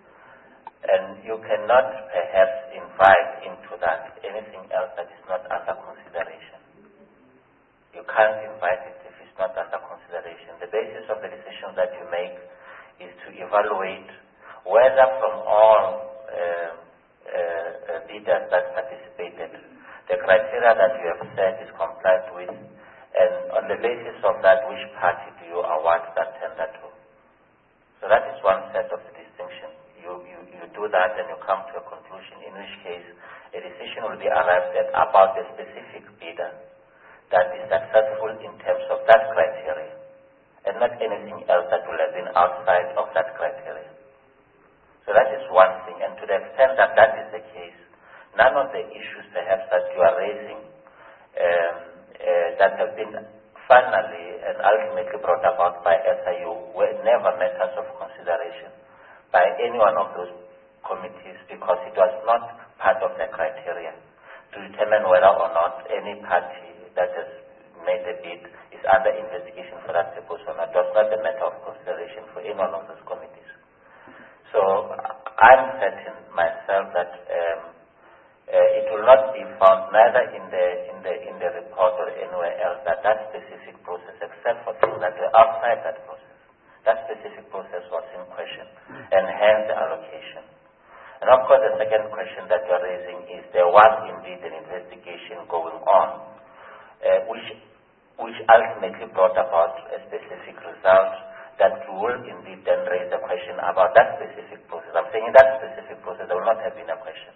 And you cannot perhaps invite into that anything else that is not under consideration. You can't invite it if it's not under consideration. The basis of the decisions that you make is to evaluate whether from all uh, uh, bidders that participated, the criteria that you have set is complied with, and on the basis of that, which party do you award that tender to? So that is one set of the distinction. You, you, you do that and you come to a conclusion, in which case a decision will be arrived at about the specific bidder that is successful in terms of that criteria, and not anything else that will have been outside of that criteria. So that is one thing, and to the extent that that is the case, none of the issues perhaps that you are raising um, uh, that have been finally and ultimately brought about by S I U were never matters of consideration by any one of those committees, because it was not part of the criteria to determine whether or not any party that has made a bid is under investigation for that purpose or not. It was not a matter of consideration for any one of those committees. So I'm certain myself that um, uh, it will not be found neither in the in the in the report or anywhere else that that specific process, except for things that were outside that process, that specific process was in question, and hence the allocation. And of course, the second question that you are raising is there was indeed an investigation going on, Uh, which which ultimately brought about a specific result that will indeed then raise a question about that specific process. I'm saying in that specific process there will not have been a question.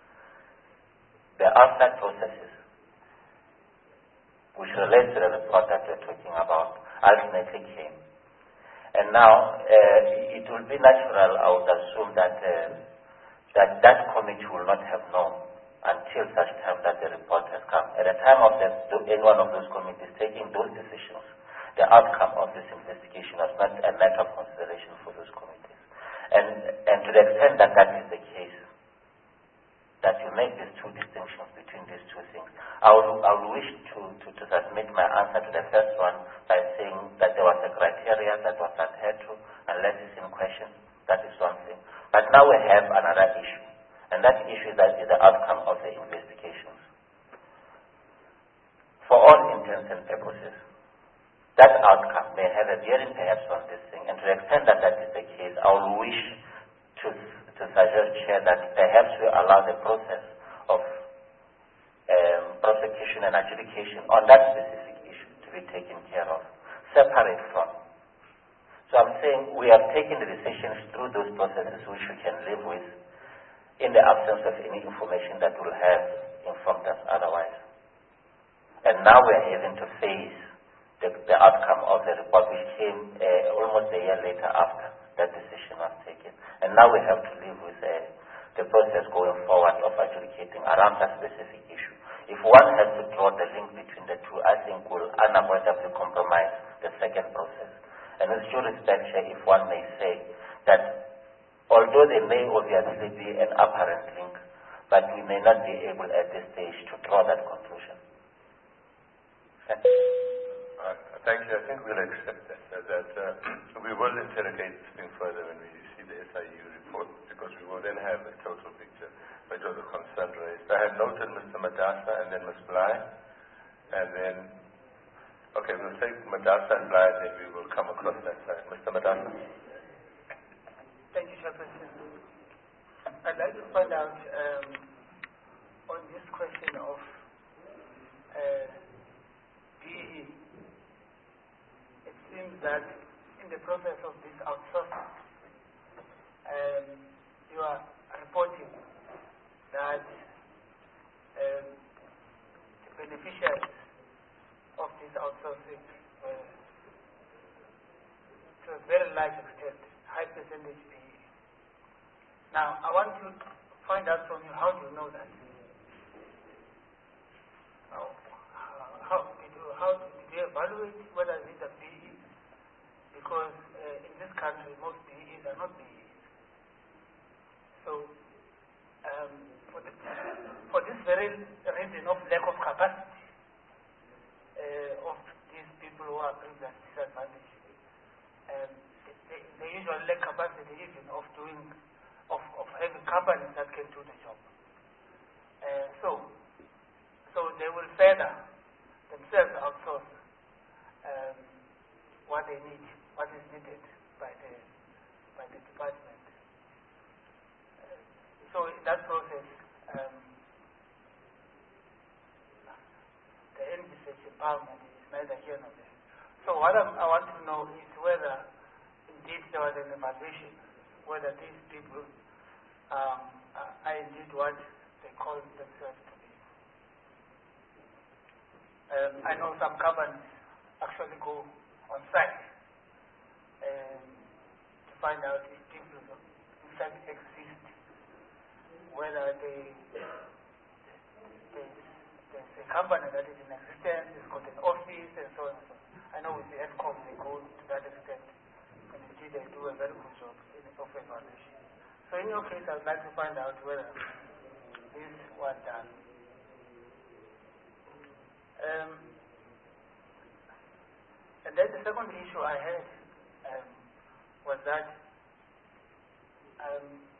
The outside processes, which relate to the report that we're talking about, ultimately came. And now uh, it will be natural, I would assume, that uh, that that committee will not have known until such time that the report has come. At the time of the, any one of those committees taking those decisions, the outcome of this investigation was not a matter of consideration for those committees. And, and to the extent that that is the case, that you make these two distinctions between these two things, I would, I would wish to, to, to submit my answer to the first one by saying that there was a criteria that was adhered to, unless it's in question. That is one thing. But now we have another issue. And that issue that is the outcome of the investigations. For all intents and purposes, that outcome may have a bearing perhaps on this thing. And to the extent that that is the case, I will wish to, to suggest, Chair, that perhaps we allow the process of um, prosecution and adjudication on that specific issue to be taken care of, separate from. So I'm saying we have taken the decisions through those processes which we can live with in the absence of any information that will have informed us otherwise. And now we are having to face the, the outcome of the report, which came uh, almost a year later after that decision was taken. And now we have to live with uh, the process going forward of adjudicating around that specific issue. If one has to draw the link between the two, I think we'll unavoidably compromise the second process. And with due respect, Chair, if one may say that although there may obviously be an apparent link, but we may not be able at this stage to draw that conclusion. Thank you. Uh, thank you. I think we'll accept that. Uh, that uh, we will interrogate this thing further when we see the S I U report, because we will then have a total picture, which was a concern raised. I had noted Mister Madasa and then Miz Bly, and then, okay, we'll take Madasa and Bly, and then we will come across that side. Mister Madasa. Thank you, Chairperson. I'd like to find out um, on this question of uh, D E E. It seems that in the process of this outsourcing, um, you are reporting that um, the beneficiaries of this outsourcing uh, to a very large extent, high percentage D E E. Now, I want to find out from you, how do you know that? How, how, did, you, how did you evaluate whether these are B E Es? Because uh, in this country, most B E Es are not B E Es. So, um, for, the, for this very reason of lack of capacity uh, of these people who are previously disadvantaged, um, they, they usually lack capacity even of doing Of, of having companies that can do the job. Uh, so, so they will further themselves outsource um, what they need, what is needed by the by the department. Uh, so in that process, um, the envisaged empowerment is neither here nor there. So what I'm, I want to know is whether indeed there was an evaluation, whether these people um, are indeed what they call themselves to be. Um, I know some companies actually go on site um, to find out if people in fact exist, whether they, there's, there's a company that is in existence, it's got an office, and so on and so on. I know with the ESCOM they go to that extent, and indeed they do a very good job of evaluation. So in your case, I would like to find out whether this was done. Um, and then the second issue I had um, was that um,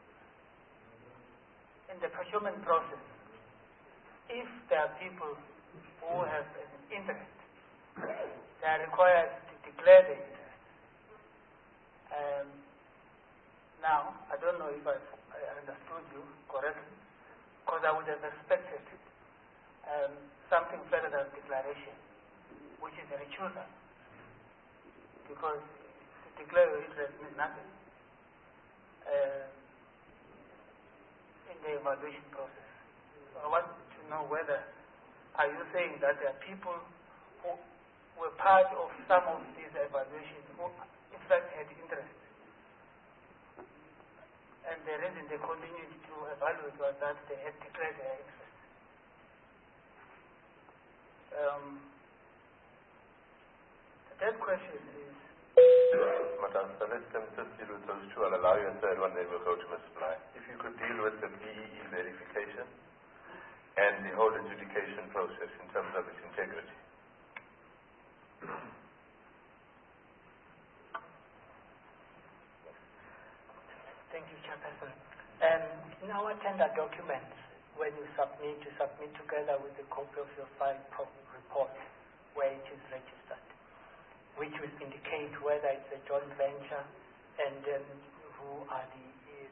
in the procurement process, if there are people who have an interest, they are required to declare the interest. Um, Now, I don't know if I, I understood you correctly, because I would have expected um, something further than declaration, which is a recusal, because to declare your interest means nothing uh, in the evaluation process. So I want to know whether, are you saying that there are people who were part of some of these evaluations who in fact had interest, and the reason they continued to evaluate was that they had declared their interest. Um, the third question is... Madam, so let's just deal with those two. I'll allow you a third one, then we'll go to Miz Bly. If you could deal with the B E E verification and the whole adjudication process in terms of its integrity. Thank you, Chairperson. Um, in our tender documents, when you submit, you submit together with a copy of your file report where it is registered, which will indicate whether it's a joint venture and then who are the, the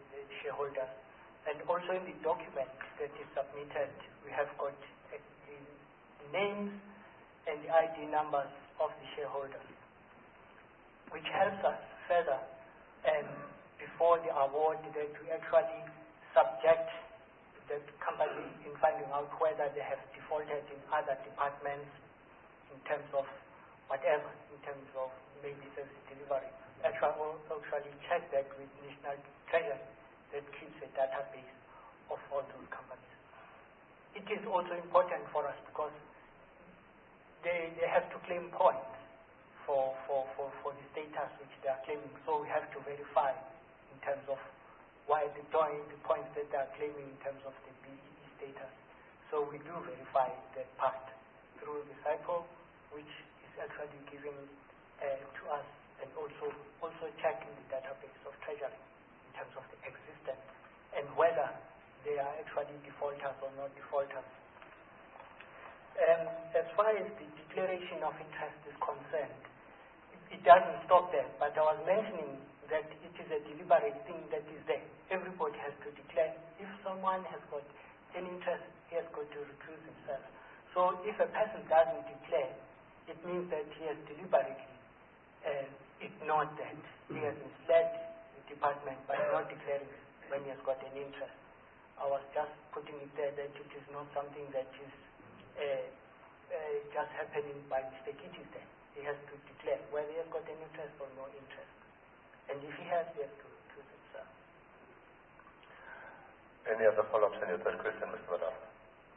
shareholders. And also in the document that is submitted, we have got uh, the names and the I D numbers of the shareholders, which helps us further um, before the award that we actually subject the company in finding out whether they have defaulted in other departments in terms of whatever, in terms of maybe service delivery. Actually, actually check that with National Treasury that keeps a database of all those companies. It is also important for us because they, they have to claim points for, for, for, for the status which they are claiming. So we have to verify in terms of why the, the points that they are claiming in terms of the B E E status. So we do verify that part through the cycle, which is actually given uh, to us, and also also checking the database of Treasury in terms of the existence and whether they are actually defaulters or not defaulters. Um, as far as the declaration of interest is concerned, it, it doesn't stop there, but I was mentioning that it is a deliberate thing that is there. Everybody has to declare. If someone has got an interest, he has got to recuse himself. So if a person doesn't declare, it means that he has deliberately uh, ignored that. He has misled the department by not declaring when he has got an interest. I was just putting it there that it is not something that is uh, uh, just happening by mistake. It is there. He has to declare whether he has got an interest or no interest. And if he has, he has to recuse himself. Any other follow-ups on your third question, Mister Madaffa?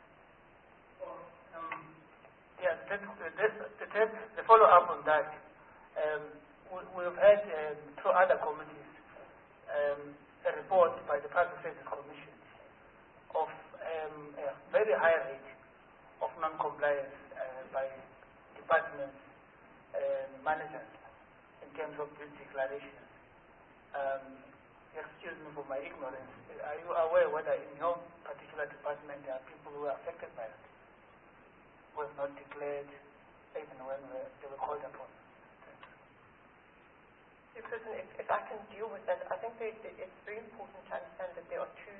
Um, yeah, that, that, the, third, the follow-up on that, um, we, we've had um, through other committees um, a report by the Public Service Commission of um, a very high rate of non-compliance uh, by department uh, managers in terms of these declarations. Um, excuse me for my ignorance. Are you aware whether in your particular department there are people who are affected by it, who have not declared even when they were called upon? If, if I can deal with that, I think that it's very important to understand that there are two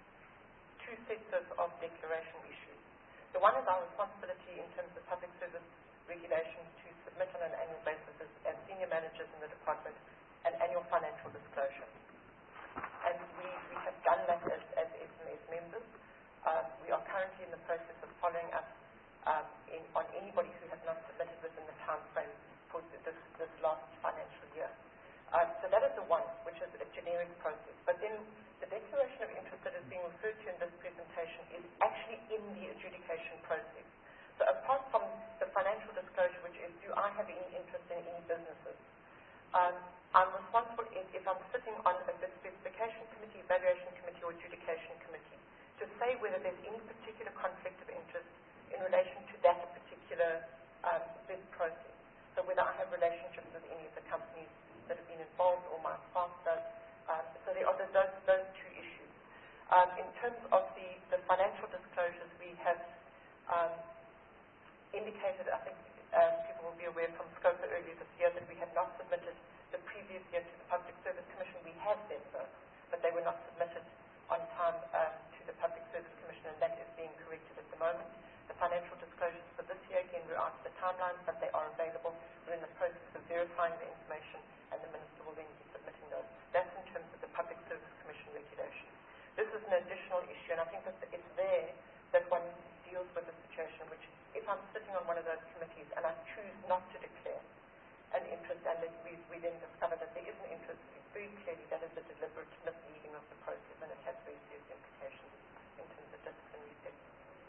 two sets of, of declaration issues. The one is our responsibility in terms of public service regulations to submit on an annual basis as, as senior managers in the department an annual financial disclosure. And we, we have done that as, as S M S members. Uh, we are currently in the process of following up um, in, on anybody who has not submitted within the time frame for this, this last financial year. Uh, so that is the one, which is a generic process. But then the declaration of interest that is being referred to in this presentation is actually in the adjudication process. So apart from the financial disclosure, which is, do I have any interest in any businesses? Um, I'm responsible if, if I'm sitting on a specification committee, evaluation committee, or adjudication committee to say whether there's any particular conflict of interest in relation to that particular um, bid process. So whether I have relationships with any of the companies that have been involved or my staff does. Um, so there are those, those two issues. Um, in terms of the, the financial disclosures, we have um, indicated, I think um, people will be aware from SCOPA earlier this year, that we had not submitted the previous year to the Public Service Commission. We have them though, but they were not submitted on time um, to the Public Service Commission, and that is being corrected at the moment. The financial disclosures for this year, again, we're out of the timeline, but they are available. We're in the process of verifying the information, and the Minister will then be submitting those. That's in terms of the Public Service Commission regulations. This is an additional issue, and I think that it's there that one deals with the situation, which if I'm sitting on one of those committees and I choose not to declare an interest, and that we, we then discover that there is an interest, very clearly that is a deliberate misleading of the process, and it has very serious implications in terms of disciplinary steps.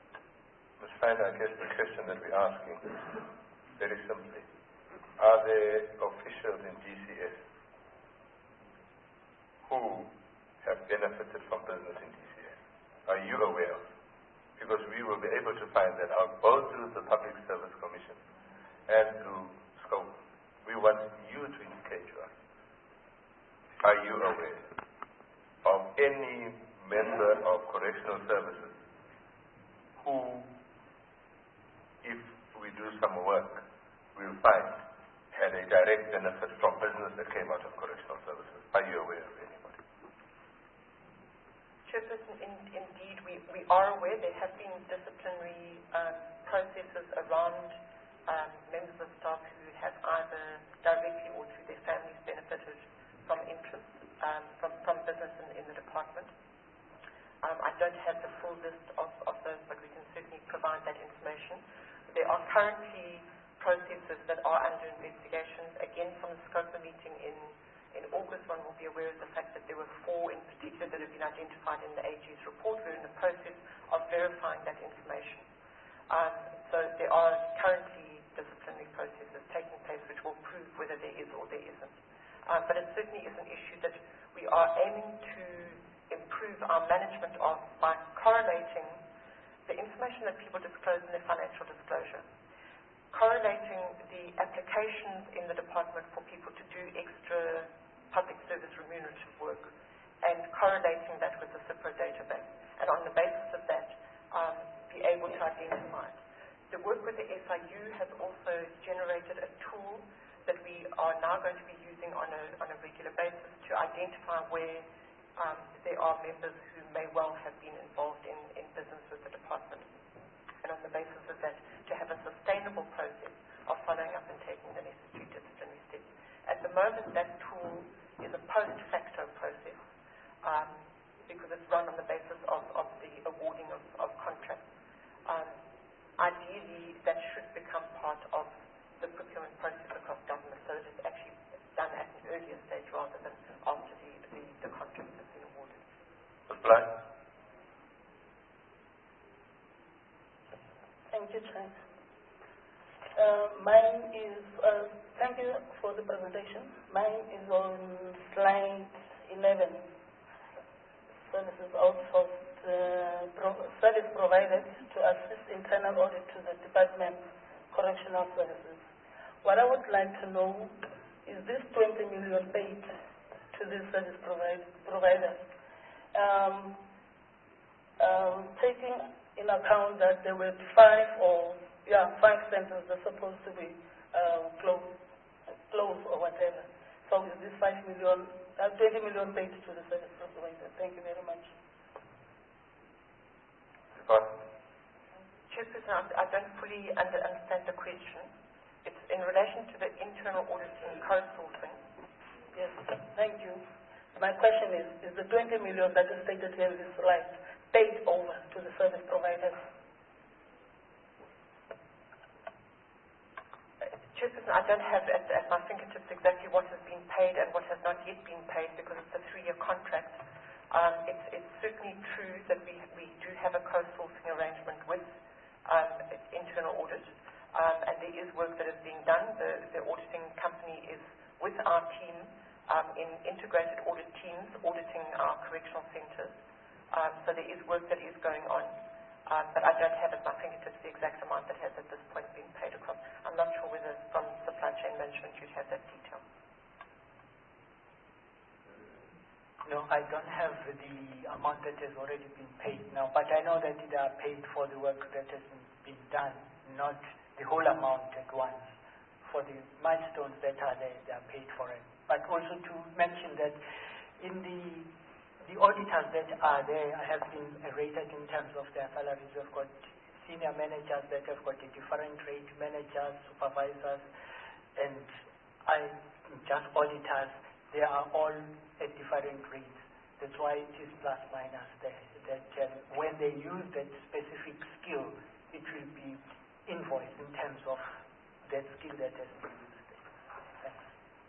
Miz Feiner, I guess the question that we're asking, very simply, are there officials in G C S who have benefited from business in G C S? Are you aware of? Because we will be able to find that out both through the Public Service Commission and through SCOPE. We want you to indicate to us, are you aware of any member of correctional services who, if we do some work, we'll find had a direct benefit from business that came out of correctional services? Are you aware of anybody? in, indeed, we, we are aware there have been disciplinary um, processes around um, members of staff who have either directly or through their families benefited from interest um, from, from business in, in the department. Um, I don't have the full list of, of those, but we can certainly provide that information. There are currently processes that are under investigation. Again, from the SCOPA meeting in, in August, one will be aware of the fact that there were four in particular that have been identified in the A G's report. We're in the process of verifying that information. Um, so there are currently disciplinary processes taking place which will prove whether there is or there isn't. Um, but it certainly is an issue that we are aiming to improve our management of by correlating the information that people disclose in their financial disclosure, correlating the applications in the department for people to do extra public service remunerative work, and correlating that with the CIPRO database. And on the basis of that, um, be able to identify it. The work with the S I U has also generated a tool that we are now going to be using on a, on a regular basis to identify where um, there are members who may well have been involved in, in business with the department. And on the basis of that, to have a sustainable process of following up and taking the necessary disciplinary steps. At the moment, that tool is a post facto process um, because it's run on the basis of, of the awarding of, of contracts. Um, ideally, that should become part of the procurement process across government, so that it's actually done at an earlier stage rather than after the, the, the contract has been awarded. Reply. Thank you, Chair. Uh, mine is, uh, thank you for the presentation. Mine is on slide eleven. Services outsourced, uh, pro service provided to assist internal audit to the Department of Correctional Services. What I would like to know is this twenty million paid to this service provide, provider, um, um, taking in account that there were five or yeah five centers that are supposed to be uh, closed, closed or whatever. So is this five million, uh, twenty million paid to the service provider? Thank you very much. Chairperson, I, I don't fully under, understand the question. It's in relation to the internal auditing co-sourcing. Yes, thank you. My question is, is the twenty million that is stated here in this slide paid over to the service providers? Chairperson, I don't have at, at my fingertips exactly what has been paid and what has not yet been paid because it's a three-year contract. Um, it's, it's certainly true that we, we do have a co-sourcing arrangement with um, internal audit, um, and there is work that is being done. The, the auditing company is with our team um, in integrated audit teams auditing our correctional centres. Um, so there is work that is going on, um, but I don't have at my fingertips the exact amount that has at this point been paid across. I'm not sure whether from supply chain management you'd have that detail. No, I don't have the amount that has already been paid now, but I know that they are paid for the work that has been done, not the whole amount at once. For the milestones that are there, they are paid for it. But also to mention that in the the auditors that are there have been rated in terms of their salaries. We've got senior managers that have got a different rate, managers, supervisors, and I just auditors. They are all at different rates. That's why it is plus minus there. That uh, when they use that specific skill, it will be invoiced in terms of that skill that has been used. Thanks.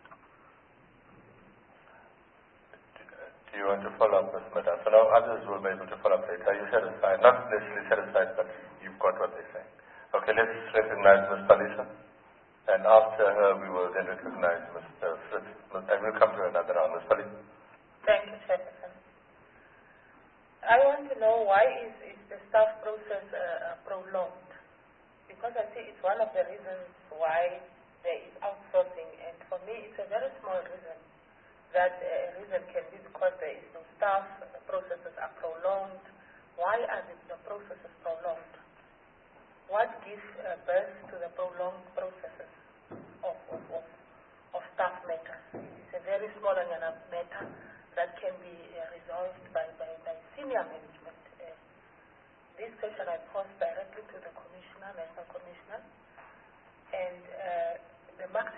Do you want to follow up, Miz Madam? So now others will be able to follow up later. Are you satisfied? Not necessarily satisfied, but you've got what they're saying. Okay, let's recognize Miz Palisa. And after her, we will then recognize Mister Fritz. And we'll come to another round. Miz Palisa. Thank you, Chairperson. I want to know why is, is the staff process uh, prolonged? Because I see it's one of the reasons why there is outsourcing, and for me it's a very small reason. That uh, reason can be because there is no staff, the processes are prolonged. Why are the, the processes prolonged? What gives uh, birth to the prolonged processes of, of, of, of staff matters? It's a very small matter that can be uh, resolved by, by, by senior management.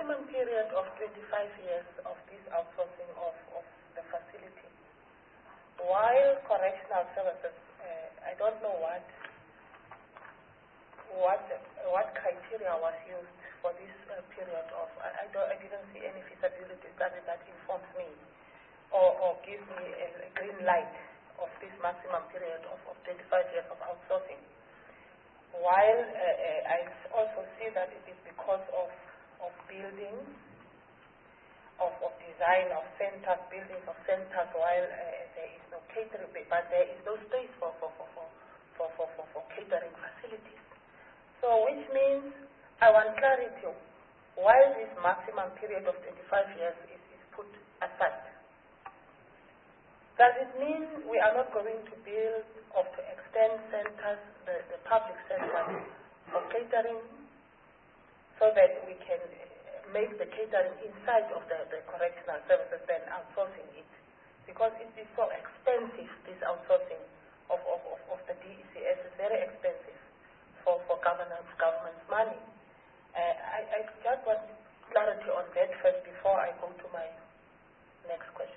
maximum period of twenty-five years of this outsourcing of, of the facility, while correctional services, uh, I don't know what what what criteria was used for this uh, period of, I, I, don't, I didn't see any feasibility study that informs me or, or gives me a, a green light of this maximum period of, of twenty-five years of outsourcing. While uh, uh, I also see that it is because of, of building, of, of design of centers, buildings of centers, while uh, there is no catering, but there is no space for, for, for, for, for, for, for, for catering facilities. So which means I want clarity why this maximum period of twenty-five years is, is put aside. Does it mean we are not going to build or to extend centers, the, the public centers for catering, so that we can make the catering inside of the, the correctional services than outsourcing it? Because it is so expensive, this outsourcing of, of, of, of the D E C S is very expensive for, for governance, government's money. Uh, I, I just want clarity on that first before I go to my next question.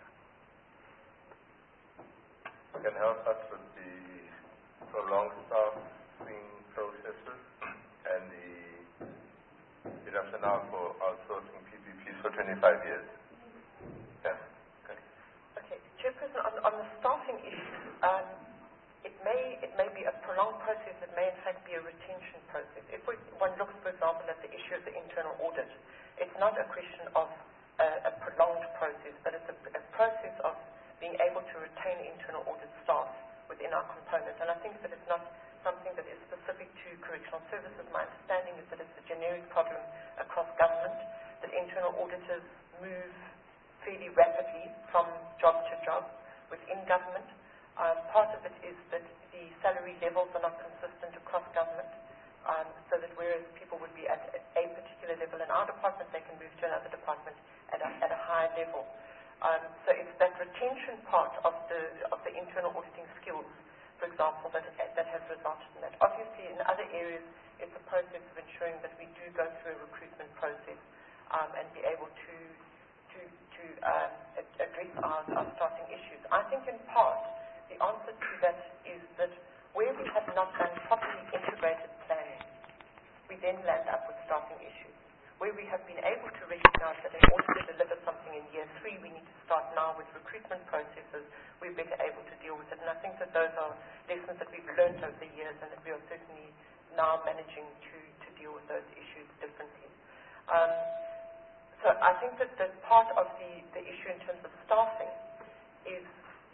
Can help us with the prolonged staffing processes and the, the rationale for outsourcing P P Ps for twenty-five years. Yeah. Okay. Okay. Chairperson, on, on the staffing issue, um, it may it may be a prolonged process. It may in fact be a retention process. If we, one looks, for example, at the issue of the internal audit, it's not a question of a, a prolonged process, but it's a, a process of being able to retain internal audit staff within our component. And I think that it's not something that is specific to correctional services. My understanding is that it's a generic problem across government, that internal auditors move fairly rapidly from job to job within government. Um, part of it is that the salary levels are not consistent across government, um, so that whereas people would be at a particular level in our department, they can move to another department at a, at a higher level. Um, so it's that retention part of the of the internal auditing skills, for example, that that has resulted in that. Obviously, in other areas, it's a process of ensuring that we do go through a recruitment process um, and be able to to to um, address our, our staffing issues. I think, in part, the answer to that is that where we have not done properly integrated planning, we then land up with staffing issues. Where we have been able to recognize that in order to deliver something in year three, we need to start now with recruitment processes, we're better able to deal with it. And I think that those are lessons that we've learned over the years, and that we are certainly now managing to, to deal with those issues differently. Um, so I think that, that part of the, the issue in terms of staffing is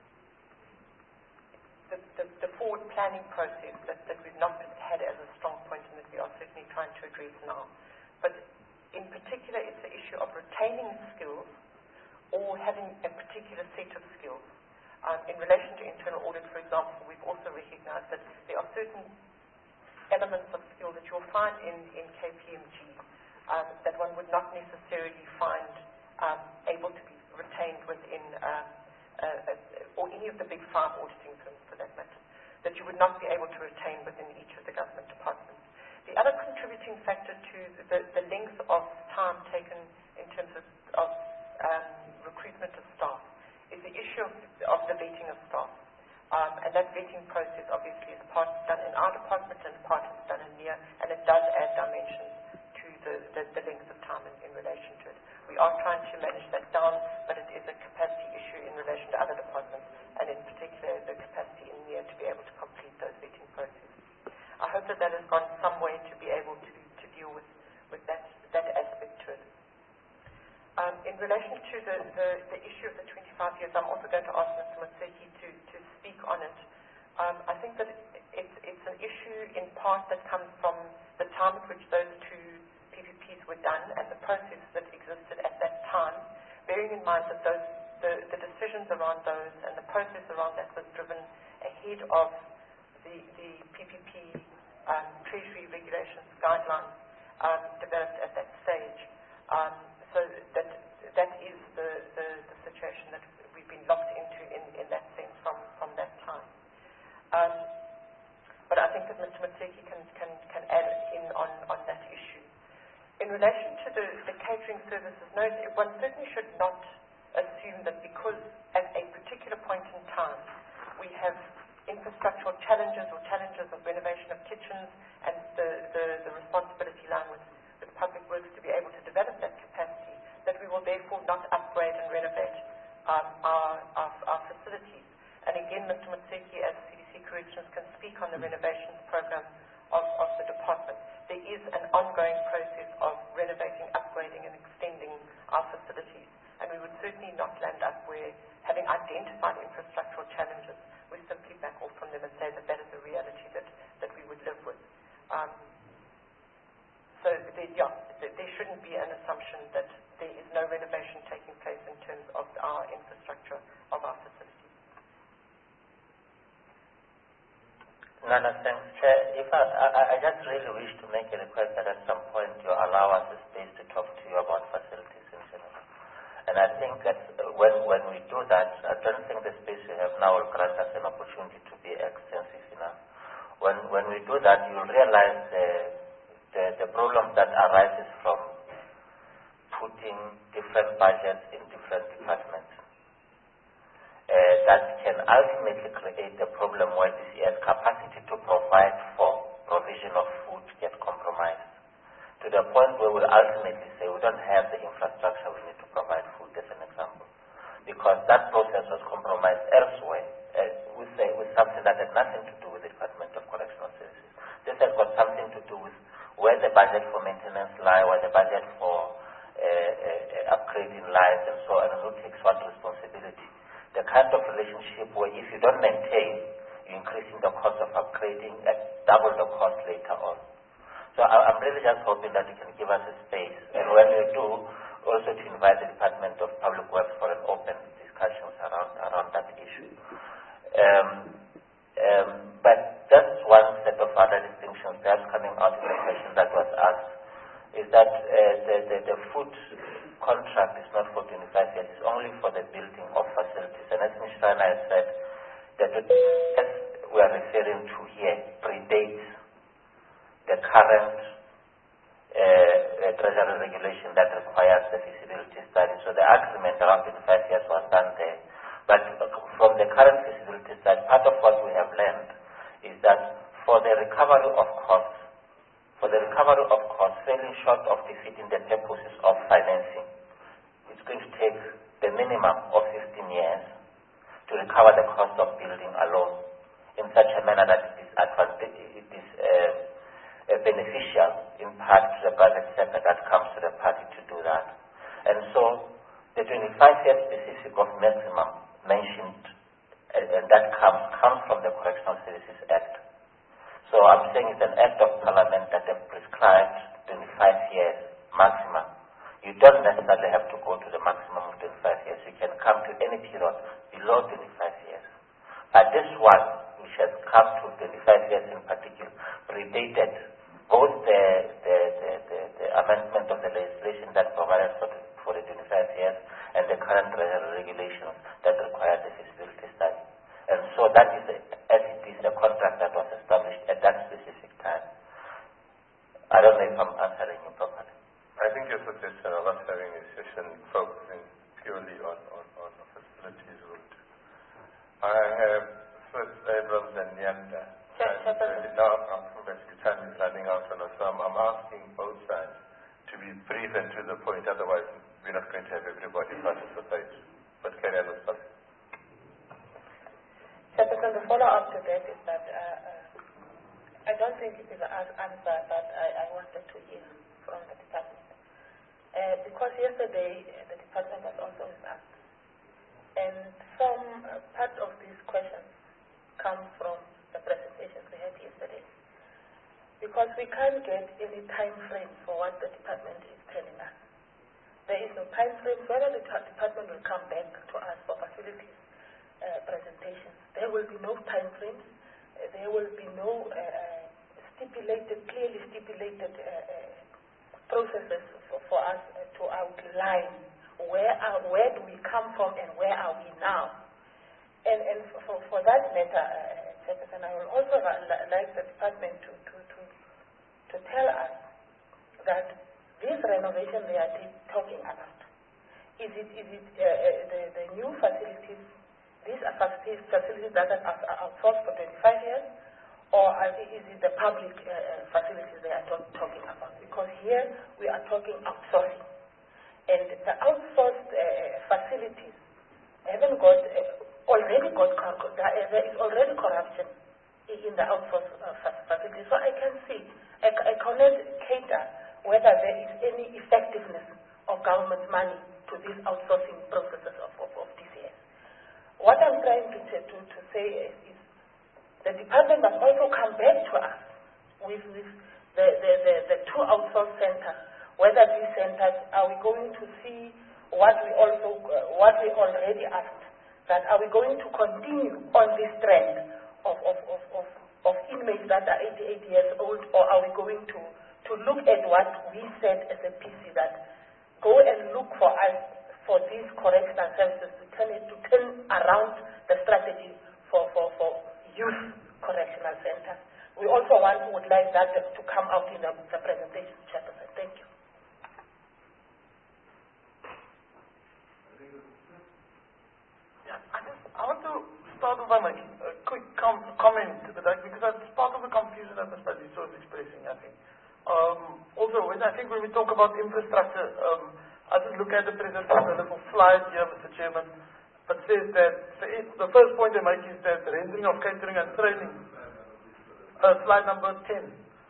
the, the, the forward planning process that, that we've not had as a strong point, and that we are certainly trying to address now. But in particular, it's the issue of retaining skills or having a particular set of skills. Um, in relation to internal audit, for example, we've also recognized that there are certain elements of skill that you'll find in, in K P M G um, that one would not necessarily find um, able to be retained within, um, uh, uh, or any of the big five auditing firms for that matter, that you would not be able to retain within each of the government departments. The other contributing factor to the, the length of time taken in terms of, of um, recruitment of staff is the issue of, of the vetting of staff. Um, and that vetting process obviously is part done in our department and part is done in NEAR, and it does add dimensions to the, the, the length of time in, in relation to it. We are trying to manage that down, but it is a capacity issue in relation to other departments, and in particular the capacity in NEAR to be able to complete those vetting processes. I hope that that has gone some way to be able to, to deal with, with that, that aspect to it. Um, in relation to the, the, the issue of the twenty-five years, I'm also going to ask Mister Motseki to, to speak on it. Um, I think that it, it's, it's an issue in part that comes from the time at which those two P P Ps were done and the process that existed at that time, bearing in mind that those, the, the decisions around those and the process around that was driven ahead of the, the P P P um, Treasury regulations guidelines um, developed at that stage. Um, so that that is the, the, the situation that we've been locked into in, in that sense from, from that time. Um, but I think that Mister Motseki can, can, can add in on, on that issue. In relation to the, the catering services, no, one certainly should not assume that because at a particular point in time we have infrastructural challenges or challenges of renovation of kitchens and the, the, the responsibility lying with, with public works to be able to develop that capacity, that we will therefore not upgrade and renovate um, our, our, our facilities. And again, Mister Mutseki, as C D C Corrections, can speak on the renovations program of, of the department. There is an ongoing process of renovating, upgrading and extending our facilities. And we would certainly not land up where, having identified infrastructural challenges, we simply back off from them and say that that is a reality that, that we would live with. Um, so, there, yeah, there, there shouldn't be an assumption that there is no renovation taking place in terms of our infrastructure of our facilities. Nana, thanks, Chair. If I, I, I just really wish to make a request that at some point you allow us a space to talk to you about facilities in general. And I think that when, when we do that, I don't think the space we have now will grant us an opportunity to be extensive enough. When, when we do that, you'll realize the, the, the problem that arises from putting different budgets in different departments. Uh, that can ultimately create a problem where D C S capacity to provide for provision of food get compromised to the point where we'll ultimately say we don't have the infrastructure we need to provide food, as an example, because that process was compromised elsewhere uh, with, uh, with something that had nothing to do with the Department of Correctional Services. This has got something to do with where the budget for maintenance lie, where the budget for uh, uh, upgrading lies, and so on, and who takes what responsibility. The kind of relationship where if you don't maintain, you're increasing the cost of upgrading and double the cost later on. So I, I'm really just hoping that you can give us a space. And when you do, also to invite the Department of Public Works for an open discussions around, around that issue. Um, um, but just one set of other distinctions that's coming out in the question that was asked is that uh, the, the, the food contract is not for twenty-five years, it's only for the building of facilities. And as Miz Rana has said, that the as we are referring to here predates the current uh, uh, Treasury regulation that requires the feasibility study. So the agreement around twenty-five years was done there. But from the current feasibility study, part of what we have learned is that for the recovery of costs, for the recovery of costs, falling short of defeating the purposes of financing, it's going to take the minimum of fifteen years to recover the cost of building alone in such a manner that it is, it is uh, uh, beneficial in part to the private sector that comes to the party to do that. And so the twenty-five year specific of maximum mentioned, uh, and that comes, comes from the Correctional Services Act. So I'm saying it's an act of parliament that have prescribed twenty-five years maximum. You don't necessarily have to go to the maximum of twenty-five years. You can come to any period below twenty-five years. But this one, which has come to twenty-five years in particular, predated both the, the, the, the, the amendment of the legislation that provided for the, for the twenty-five years and the current regulations that require the feasibility study. And so that is, a, as it is, a contract that was established at that specific time. I don't know if I'm answering you properly. I think your suggestion of us having a session focusing purely on, on, on the facilities route. I have first Abrams and Nyanda. And now actually time is running out on us, so I'm, I'm asking both sides to be brief and to the point, otherwise we're not going to have everybody participate. But carry on with us. Chairperson, the follow-up to that is that uh, uh, I don't think it is an answer that I, I wanted to hear from the department. Uh, because yesterday uh, the department was also asked, and some uh, part of these questions come from the presentations we had yesterday. Because we can't get any time frame for what the department is telling us. There is no time frame whether the department will come back to us for facilities uh, presentations. There will be no time frames. Uh, there will be no uh, stipulated, clearly stipulated uh, uh, processes for, for us uh, to outline where are, where do we come from and where are we now. And, and for, for that matter, uh, and I will also like the department to, to, to, to tell us that this renovation they are t- talking about, is it, is it uh, uh, the, the new facilities, these are facilities, facilities that are, are outsourced for twenty-five years, or are they, is it the public uh, facilities they are talk, talking about? Because here we are talking outsourcing. And the outsourced uh, facilities haven't got, uh, already got, there is already corruption in the outsourced uh, facilities. So I can see, I, I cannot cater whether there is any effectiveness of government money to these outsourcing processes of, of, of D C S. What I'm trying to, to, to say is, is the department must also come back to us with, with the, the, the, the two outsourced centers, whether these centers, are we going to see what we also, uh, what we already asked, that are we going to continue on this trend of, of, of, of, of inmates that are eighty-eight years old, or are we going to, to look at what we said as a P C, that go and look for us for these correctional services to turn it to turn around the strategy for, for, for youth correctional centers. We also want would like that to come out in the, the presentation, Chairperson. Thank you. Yeah, I just I want to start off by making a quick com- comment to that, because that's part of the confusion that Mister Padiso is expressing, I think. Um, also, when I think when we talk about infrastructure, um, I just look at the presentation, a little slide here, Mister Chairman, that says that the first point they make is that the rendering of catering and training, uh, slide number ten,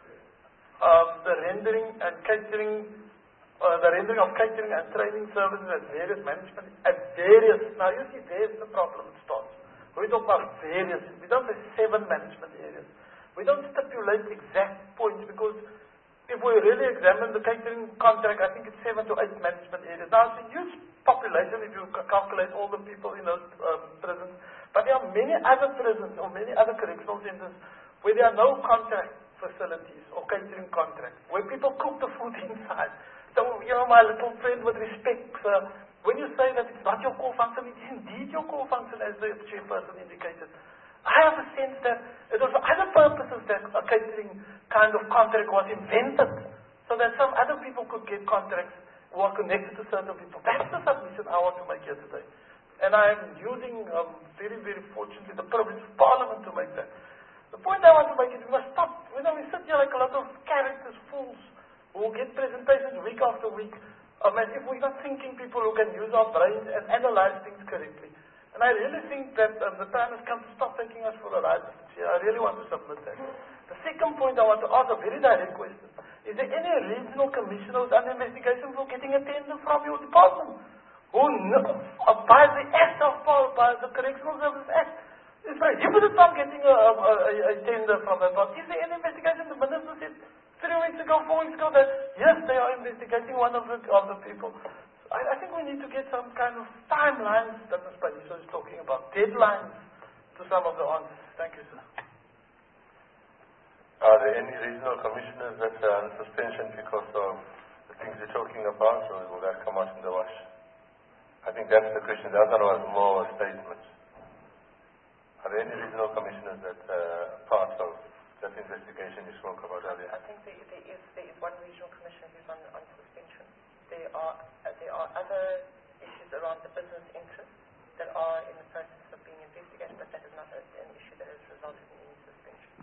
um, the rendering and catering, uh, the rendering of catering and training services at various management, at various, now you see there's the problem it starts. We talk about various, we don't say seven management areas. We don't stipulate exact points, because if we really examine the catering contract, I think it's seven to eight management areas. Now, it's a huge population if you calculate all the people in those um, prisons. But there are many other prisons or many other correctional centers where there are no contract facilities or catering contracts, where people cook the food inside. So, you know, my little friend, with respect, uh, when you say that it's not your core function, it is indeed your core function, as the chairperson indicated. I have a sense that it was for other purposes that a catering kind of contract was invented, so that some other people could get contracts who are connected to certain people. That's the submission I want to make here today. And I am using, um, very, very fortunately, the privilege of Parliament to make that. The point I want to make is we must stop. You know, we sit here like a lot of characters, fools, who get presentations week after week. Um, and if we're not thinking people who can use our brains and analyze things correctly. And I really think that um, the time has come to stop taking us for a ride, Mister Chair. I really want to submit that. The second point I want to ask, a very direct question. Is there any regional commissioner who's under investigation for getting a tender from your department? Who, uh, by the Act of Power, by the Correctional Services Act, is prohibited from getting a, a, a, a tender from that part. Is there any investigation? The Minister said three weeks ago, four weeks ago, that yes, they are investigating one of the, of the people. I, I think we need to get some kind of timelines that Mister Padiso is talking about, deadlines to some of the answers. Thank you, sir. Are there any regional commissioners that are on suspension because of the things you're talking about, or will that come out in the wash? I think that's the question. The other one was more a statement. Are there any regional commissioners that are uh, part of that investigation you spoke about earlier? I think there, there, is, there is one regional commissioner who's on, on suspension. There are, uh, there are other issues around the business interests that are in the process of being investigated, but that is not a, an issue that has resulted in any suspension.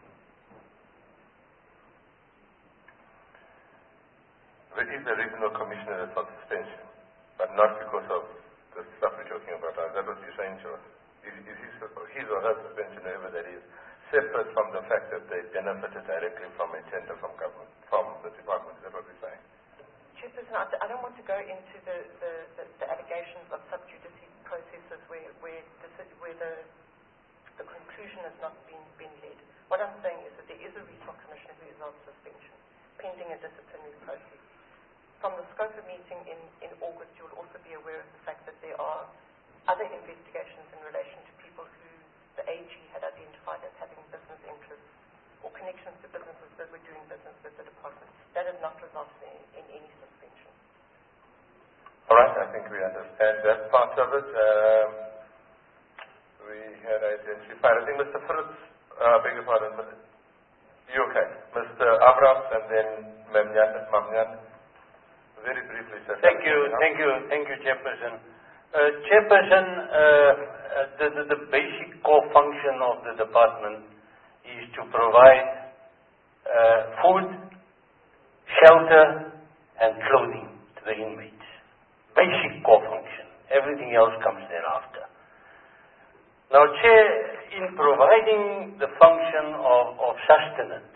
There is a regional commissioner that's on suspension, but not because of the stuff we're talking about. Is that what you're saying to us? Is, is his, his or her suspension, whoever that is, separate from the fact that they benefited directly from a tender from government, from the department? Is that what we're saying? Chairperson, I, I don't want to go into the, the, the, the allegations of sub judice processes where, where, the, where the, the conclusion has not been, been led. What I'm saying is that there is a regional commissioner who is on suspension, pending a disciplinary process. From the SCOPA meeting in, in August, you will also be aware of the fact that there are other investigations in relation to people who the A G had identified as having business interests or connections to businesses that were doing business with the department. That has not resulted in, in any suspension. All right, I think we understand that part of it. Um, we had identified, I think Mister Fritz, uh, beg your pardon, you okay? Mister Abrams and then Mamnyan. Very briefly, sir. Thank you, thank you, thank you, Chairperson. Uh, Chairperson, uh, uh, the, the, the basic core function of the department is to provide uh, food, shelter, and clothing to the inmates. Basic core function. Everything else comes thereafter. Now, Chair, in providing the function of, of sustenance,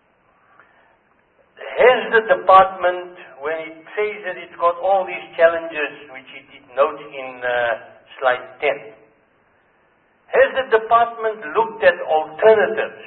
has the department, when it says that it's got all these challenges, which it, it notes in uh, slide ten, has the department looked at alternatives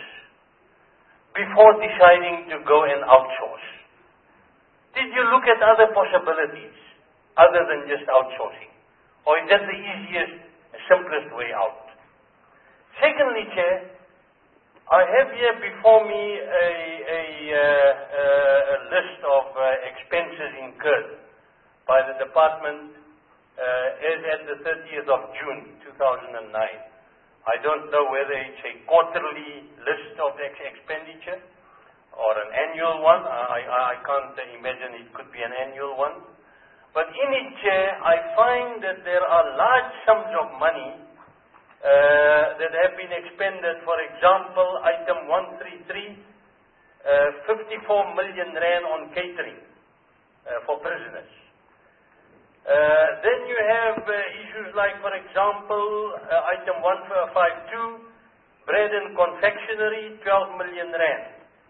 before deciding to go and outsource? Did you look at other possibilities other than just outsourcing? Or is that the easiest, simplest way out? Secondly, Chair, I have here before me a, a, uh, a list of uh, expenses incurred by the department uh, as at the thirtieth of June two thousand nine. I don't know whether it's a quarterly list of ex expenditure or an annual one. I, I, I can't imagine it could be an annual one. But in it, Chair, I find that there are large sums of money Uh, that have been expended. For example, item one thirty-three, uh, fifty-four million rand on catering uh, for prisoners. Uh, then you have uh, issues like, for example, uh, item one fifty-two, bread and confectionery, twelve million rand.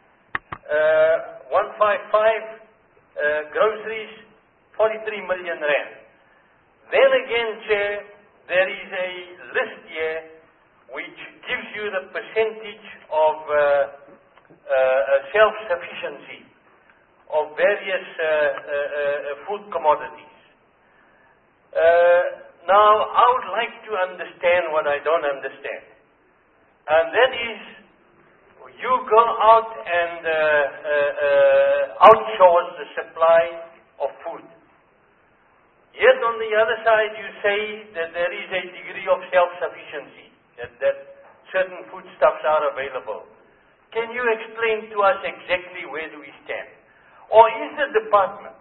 Uh, one fifty-five, uh, groceries, forty-three million rand. Then again, Chair, there is a list here which gives you the percentage of uh, uh, self-sufficiency of various uh, uh, uh, food commodities. Uh, now, I would like to understand what I don't understand. And that is, you go out and uh, uh, uh, outsource the supply of food. Yet on the other side, you say that there is a degree of self-sufficiency, that, that certain foodstuffs are available. Can you explain to us exactly where do we stand? Or is the department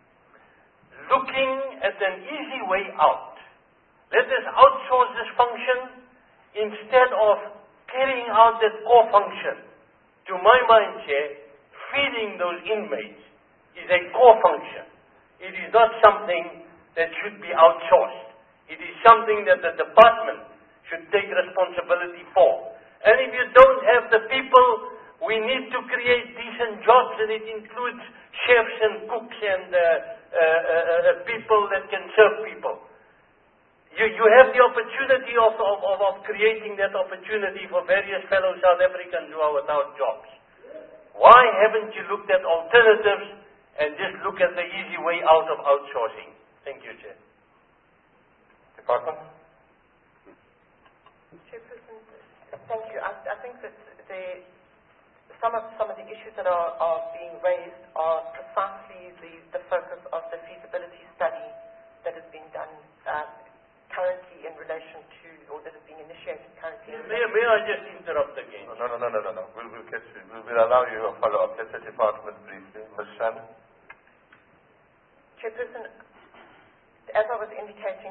looking at an easy way out? Let us outsource this function instead of carrying out that core function. To my mind, Chair, feeding those inmates is a core function. It is not something that should be outsourced. It is something that the department should take responsibility for. And if you don't have the people, we need to create decent jobs, and it includes chefs and cooks and uh, uh, uh, people that can serve people. You, you have the opportunity of, of, of, of creating that opportunity for various fellow South Africans who are without jobs. Why haven't you looked at alternatives and just look at the easy way out of outsourcing? Thank you, Chair. Department? Chairperson, thank you. I, I think that the, some of some of the issues that are, are being raised are precisely the, the focus of the feasibility study that is being done uh, currently in relation to, or that is being initiated currently. May, may I just interrupt again? No, no, no, no, no, no. We'll, we'll, get you. We'll, we'll allow you a follow-up. Let the department briefly. Miz Shannon? Chairperson, as I was indicating,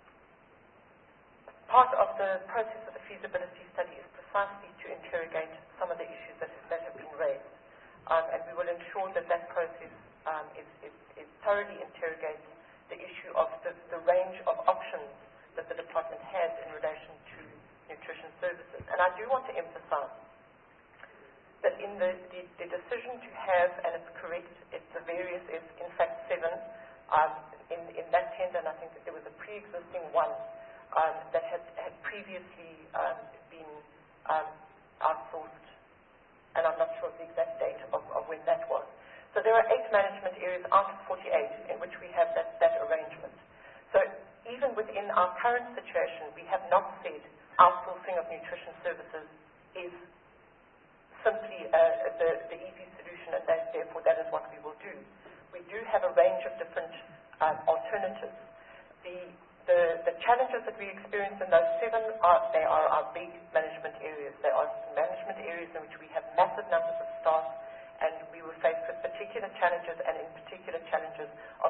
part of the process of the feasibility study is precisely to interrogate some of the issues that, that have been raised. Um, and we will ensure that that process um, is, is, is thoroughly interrogates the issue of the, the range of options that the department has in relation to nutrition services. And I do want to emphasize that in the, the, the decision to have, and it's correct, it's the various, it's in fact seven, um, in, in that tender, and I think that there was a pre-existing one um, that had, had previously um, been um, outsourced, and I'm not sure of the exact date of, of when that was. So there are eight management areas out of forty-eight in which we have that, that arrangement. So even within our current situation, we have not said outsourcing of nutrition services is simply uh, the, the easy solution, and that, therefore that is what we will do. We do have a range of different um, alternatives. The, the, the challenges that we experience in those seven, are, they are our big management areas. They are management areas in which we have massive numbers of staff, and we were faced with particular challenges, and in particular challenges of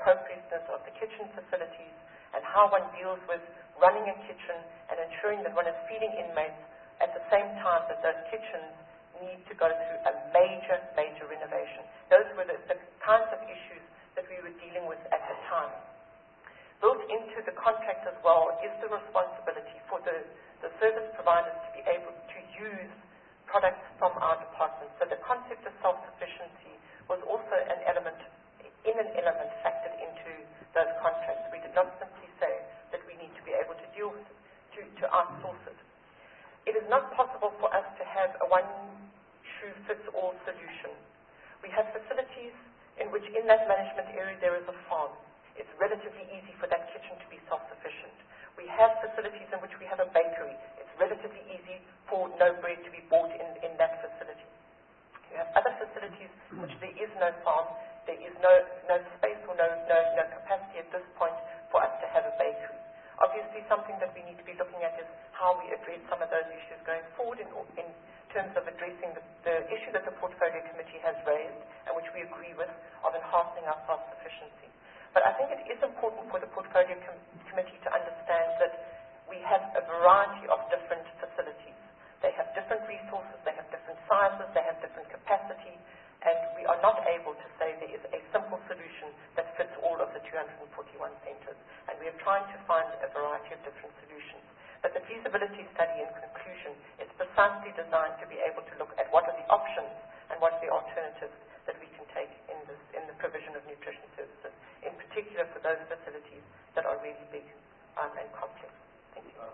appropriateness of the kitchen facilities and how one deals with running a kitchen and ensuring that one is feeding inmates at the same time that those kitchens need to go through a major, major renovation. Those were the, the kinds of issues that we were dealing with at the time. Built into the contract as well is the responsibility for the, the service providers to be able to use products from our department. So the concept of self-sufficiency was also an element, in an element factored into those contracts. We did not simply say that we need to be able to deal with it, to, to outsource it. It is not possible for us to have a one-shoe-fits-all solution. We have facilities in which in that management area there is a farm. It's relatively easy for that kitchen to be self-sufficient. We have facilities in which we have a bakery. It's relatively easy for no bread to be bought in, in that facility. You have other facilities in which there is no farm, there is no, no space or no, no, no capacity at this point for us to have a bakery. Obviously, something that we need to be looking at is how we address some of those issues going forward in, in terms of addressing the, the issue that the Portfolio Committee has raised and which we agree with of enhancing our self-sufficiency. But I think it is important for the Portfolio Com- Committee to understand that we have a variety of different facilities. They have different resources, they have different sizes, they have different capacity, and we are not able to say there is a simple solution that fits all of the two hundred forty-one centres. And we are trying to find a variety of different solutions. But the feasibility study, in conclusion, is precisely designed to be able to look at what are the options and what are the alternatives that we can take in, this, in the provision of nutrition services, in particular for those facilities that are really big um, and complex. Thank you.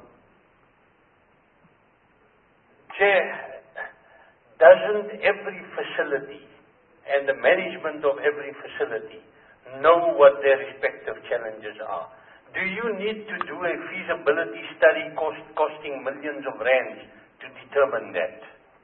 Chair, doesn't every facility and the management of every facility know what their respective challenges are? Do you need to do a feasibility study cost, costing millions of rands to determine that?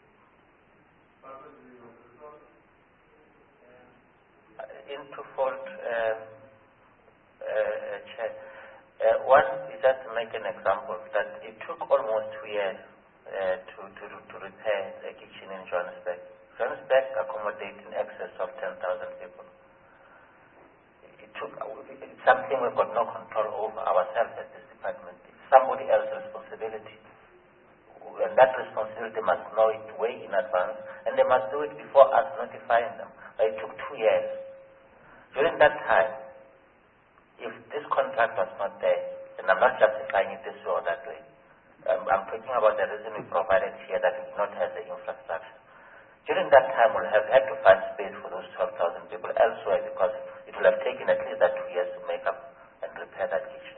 In twofold, uh, uh, Chair. Uh, one is just to make an example that it took almost two years uh, to, to, to repair a kitchen in Johannesburg. Johannesburg accommodates in excess of ten thousand people. It took, it's something we've got no control over ourselves at this department. It's somebody else's responsibility. And that responsibility must know it way in advance, and they must do it before us notifying them. But it took two years. During that time, if this contract was not there, and I'm not justifying it this way or that way, um, I'm talking about the reason we provided here that it not has the infrastructure. During that time, we'll have had to find space for those twelve thousand people elsewhere because it will have taken at least that two years to make up and repair that kitchen.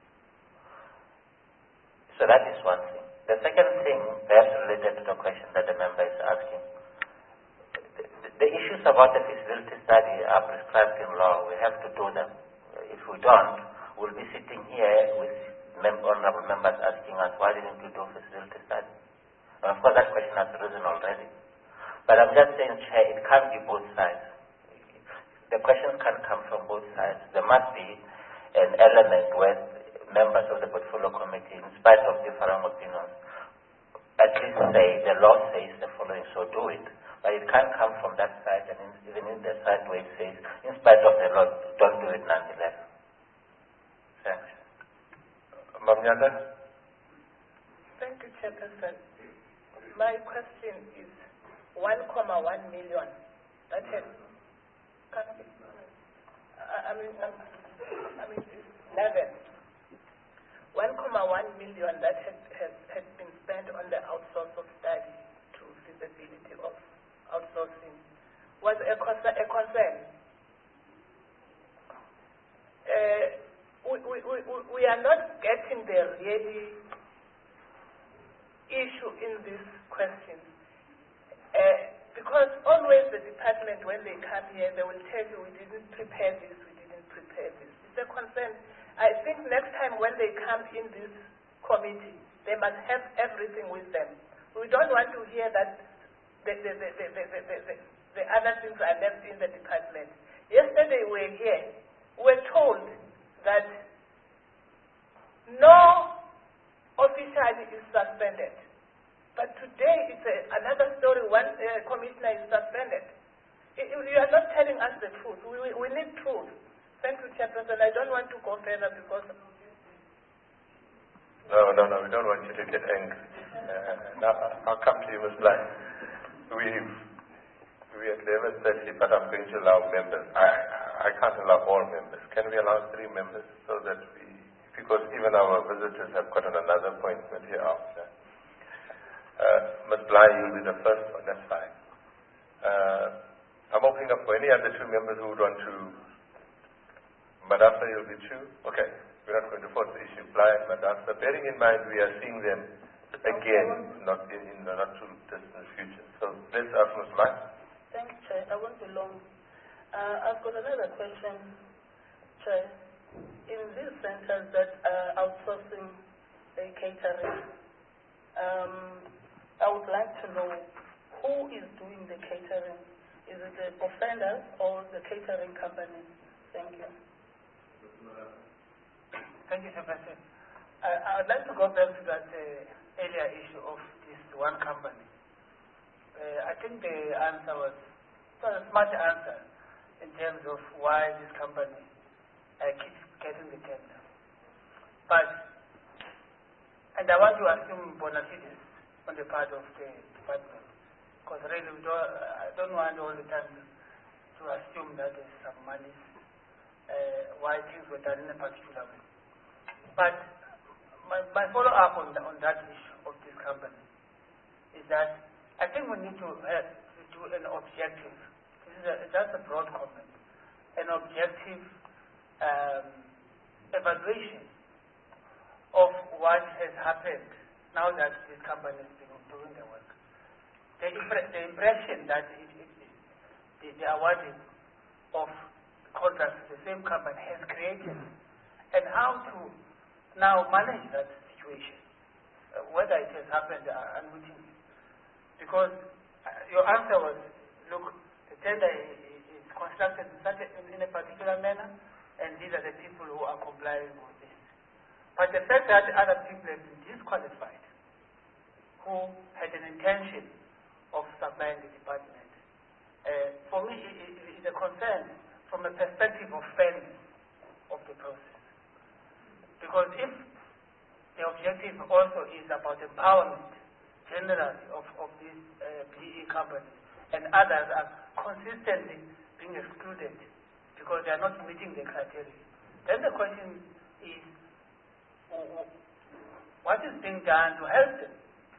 So that is one thing. The second thing, perhaps related to the question that the member is asking, the, the issues about the feasibility study are prescribed in law. We have to do them. If we don't, we'll be sitting here with mem- honorable members asking us, why didn't you do a feasibility study? And of course, that question has arisen already. But I'm just saying, Chair, it can't be both sides. The questions can come from both sides. There must be an element where members of the Portfolio Committee, in spite of differing opinions, at least say the law says the following, so do it. But it can't come from that side, and in, even in the side where it says, in spite of the law, don't do it nonetheless. Thanks. Mamnyanda? Thank you, Chairperson. My question is one comma one million. That has, can be, I mean, I mean, it's eleven. one comma one million that has, has, has been spent on the outsource of study to feasibility of outsourcing was a, concern. A concern. Uh, we, we, we, we are not getting the really issue in this question. Uh, because always the department, when they come here, they will tell you, we didn't prepare this, we didn't prepare this. It's a concern. I think next time when they come in this committee, they must have everything with them. We don't want to hear that the, the, the, the, the, the, the, the other things are left in the department. Yesterday we were here, we were told that no official is suspended. But today it's a, another story, one uh, commissioner is suspended. It, you are not telling us the truth. We, we, we need truth. Thank you, Chairperson. I don't want to go further because... No, no, no, we don't want you to get angry. Uh, now, I'll come to you, Miz Bly. We've, we're at eleven thirty, but I'm going to allow members. I, I can't allow all members. Can we allow three members so that we... Because even our visitors have got another appointment here after. Uh, Miz Bly, you'll be the first one, that's fine. Uh, I'm opening up for any other two members who would want to... Madasa, you'll be two? Okay, we're not going to force the issue. Bly and Madasa, bearing in mind we are seeing them again, not in, in the not too distant future. So let's ask Miz Bly. Thanks, Chair. I won't be long. Uh, I've got another question, Chair. In these centers that are outsourcing the catering, um, I would like to know who is doing the catering. Is it the offenders or the catering company? Thank you. Thank you, Chairperson. Uh, I would like to go back to that uh, earlier issue of this one company. Uh, I think the answer was, was a smart answer in terms of why this company uh, keeps getting the tender. But, and I want to assume bona fides on the part of the department, because really we don't, I don't want all the time to assume that there's some money, uh, why things were done in a particular way. But my, my follow-up on, the, on that issue of this company is that I think we need to, uh, to do an objective, this is a, that's a broad comment, an objective um, evaluation of what has happened now that this company has been doing the work. The, impre- the impression that it, it, it, the, the awarding of contracts to the same company has created, and how to now manage that situation, uh, whether it has happened uh, unwittingly. Because uh, your answer was, look, the tender is, is constructed in, such a, in, in a particular manner, and these are the people who are complying with this. But the fact that other people have been disqualified, who had an intention of supplying the department, uh, for me it, it is a concern from a perspective of fairness of the process. Because if the objective also is about empowerment, generally, of, of these uh, P E companies, and others are consistently being excluded because they are not meeting the criteria, then the question is, what is being done to help them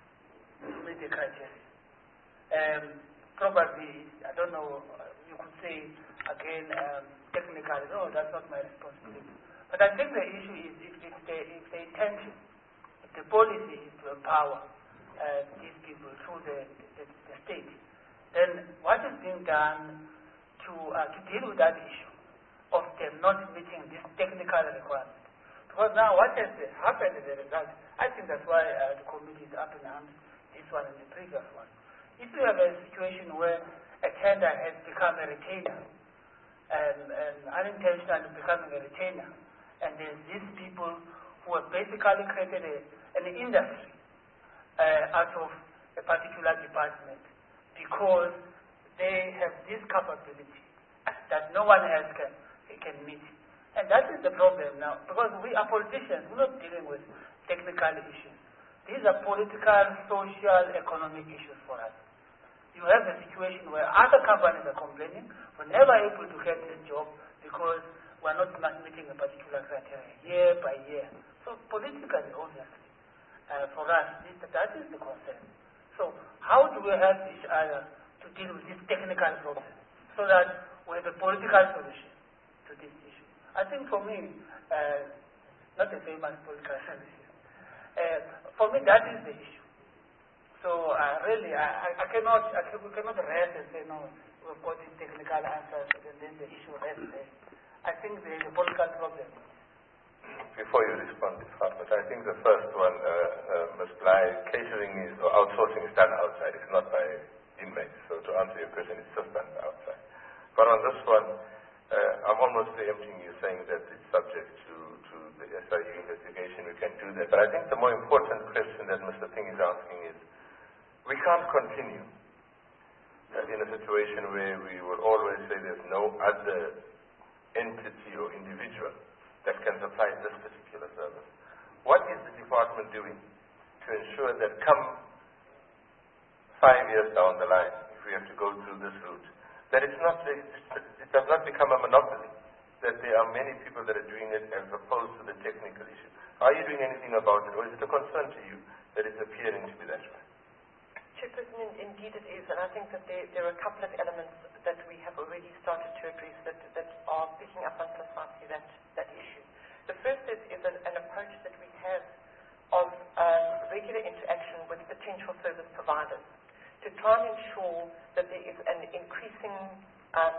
to meet the criteria? Um, probably, I don't know, you could say, again, um, technically, no, that's not my responsibility. But I think the issue is if, if, the, if the intention, if the policy is to empower uh, these people through the, the, the state, then what is being done to, uh, to deal with that issue of them not meeting this technical requirement? Because now what has happened as a result, I think that's why uh, the committee is up in arms, this one and the previous one. If you have a situation where a tender has become a retainer, and, and unintentionally becoming a retainer, and there's these people who have basically created a, an industry uh, out of a particular department because they have this capability that no one else can, can meet. And that is the problem now, because we are politicians, we're not dealing with technical issues. These are political, social, economic issues for us. You have a situation where other companies are complaining, we're never able to get this job because we're not meeting a particular criteria year by year. So politically, obviously, uh, for us, this, that is the concern. So how do we help each other to deal with this technical problem so that we have a political solution to this issue? I think for me, uh, not a famous political solution, uh, for me that is the issue. So uh, really, I, I cannot, I can, we cannot rest and say, no, we've got these technical answers and then the issue rests there. I think there is a political problem. Before you respond, but I think the first one, uh, uh, Miz Bly, catering is, or outsourcing is done outside, it's not by inmates. So to answer your question, it's just done outside. But on this one, uh, I'm almost preempting you saying that it's subject to, to the S I U investigation, we can do that. But I think the more important question that Mister Ting is asking is, we can't continue uh, in a situation where we will always say there's no other entity or individual that can supply this particular service. What is the department doing to ensure that come five years down the line, if we have to go through this route, that it's not, it does not become a monopoly, that there are many people that are doing it as opposed to the technical issue? Are you doing anything about it, or is it a concern to you that it's appearing to be that way? Chairperson, indeed it is, and I think that there, there are a couple of elements that we have already started to address that, that are picking up on precisely that, that issue. The first is, is an, an approach that we have of um, regular interaction with potential service providers to try and ensure that there is an increasing um,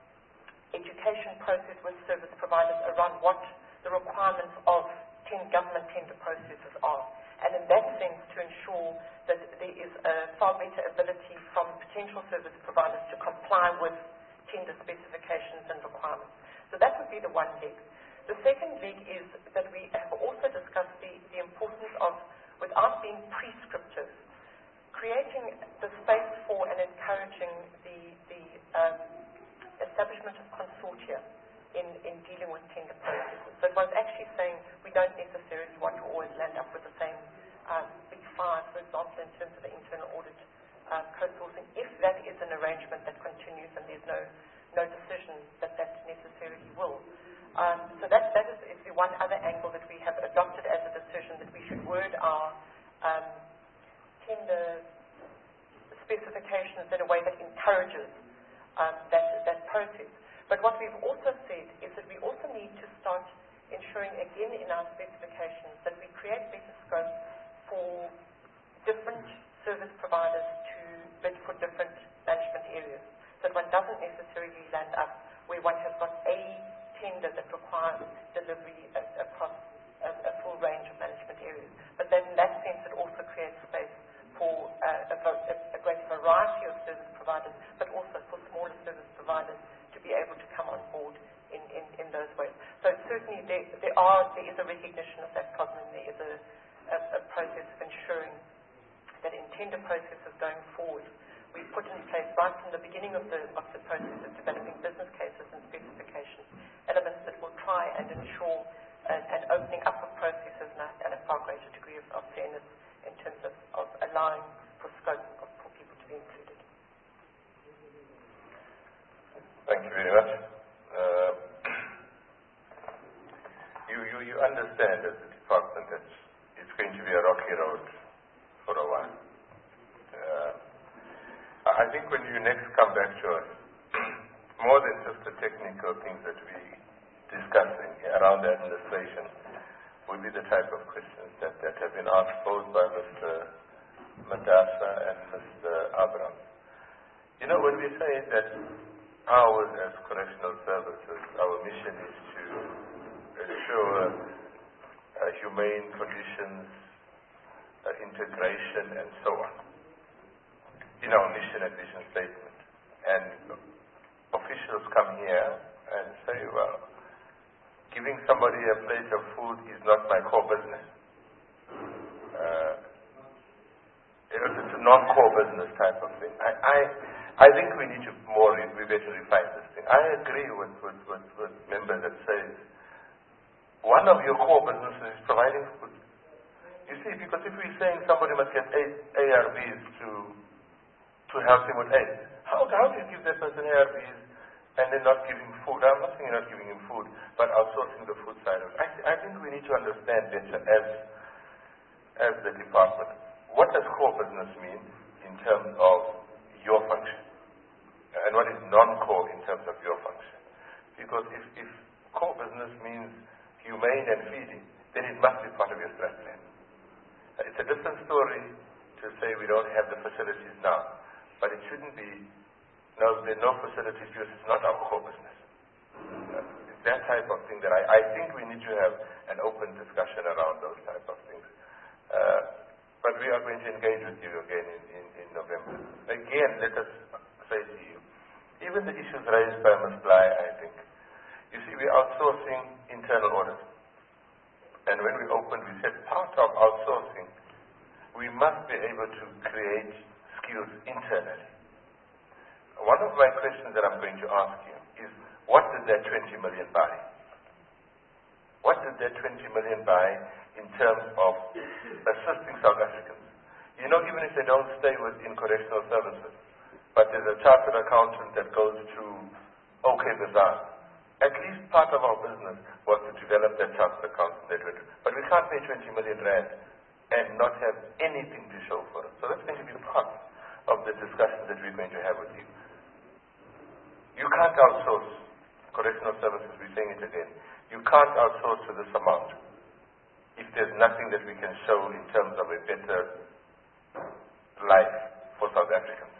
education process with service providers around what the requirements of ten, government tender processes are. And in that sense, to ensure that there is a far better ability from potential service providers to comply with tender specifications and requirements. So that would be the one leg. The second leg is that we have also discussed the, the importance of, without being prescriptive, creating the space for and encouraging the, the um, establishment of consortia in, in dealing with tender processes. So it was actually saying we don't necessarily want to always land up with the same um, big five, for example, in terms of the internal audit uh, co-sourcing, if that is an arrangement that continues and there's no, no decision that that necessarily will. Um, so that, that is, is the one other angle that we have adopted as a decision, that we should word our um, tender specifications in a way that encourages um, that, that process. But what we've also said is that we also need to start ensuring again in our specifications that we create better scope for different service providers to bid for different management areas. So that one doesn't necessarily land up where one has got a tender that requires delivery across a, a full range of management areas. But then in that sense it also creates space for uh, a, a, a great variety of service providers, but also for smaller service providers to be able to come on board in, in, in those ways. So certainly there, there, are, there is a recognition of that problem. There is a, a, a process of ensuring that in tender processes going forward, we put in place right from the beginning of the, of the process of developing business cases and specifications, elements that will try and ensure an, an opening up of processes and a, and a far greater degree of, of fairness in terms of, of allowing for scope of, for people to be included. Thank you very much. Uh, you, you, you understand as a department that it's going to be a rocky road for a while. Uh, I think when you next come back to us, more than just the technical things that we discussing around the administration will be the type of questions that, that have been asked both by Mister Madasa and Mister Abraham. You know, when we say that ours as correctional services, our mission is to ensure uh, humane conditions, uh, integration, and so on, in our mission and vision statement. And officials come here and say, well, giving somebody a plate of food is not my core business. Uh, it's a non-core business type of thing. I, I, I think we need to more, we better refine this thing. I agree with, with, with, with members that say one of your core businesses is providing food. You see, because if we're saying somebody must get eight A R Vs to to help him with AIDS, how, how do you give that person A R Vs and then not give him food? I'm not saying you're not giving him food, but outsourcing the food side of it. I, th- I think we need to understand better as, as the department. What does core business mean in terms of your function? And what is non-core in terms of your function? Because if, if core business means humane and feeding, then it must be part of your strat plan. It's a different story to say we don't have the facilities now, but it shouldn't be, no, there are no facilities because it's not our core business. Uh, it's that type of thing that I, I think we need to have an open discussion around those type of things. Uh, but we are going to engage with you again in, in, in November. Again, let us say to you, even the issues raised by Miz Bly, I think, you see, we're outsourcing internal audit. And when we opened, we said part of outsourcing, we must be able to create skills internally. One of my questions that I'm going to ask you is, what did that twenty million buy? What did that twenty million buy in terms of assisting South Africans? You know, even if they don't stay within correctional services, but there's a chartered accountant that goes to OK Bazaar, at least part of our business was to develop that chartered accountant network. But we can't pay twenty million rand and not have anything to show for it. So that's going to be part of the discussion that we're going to have with you. You can't outsource correctional services, we're saying it again. You can't outsource to this amount if there's nothing that we can show in terms of a better life for South Africans.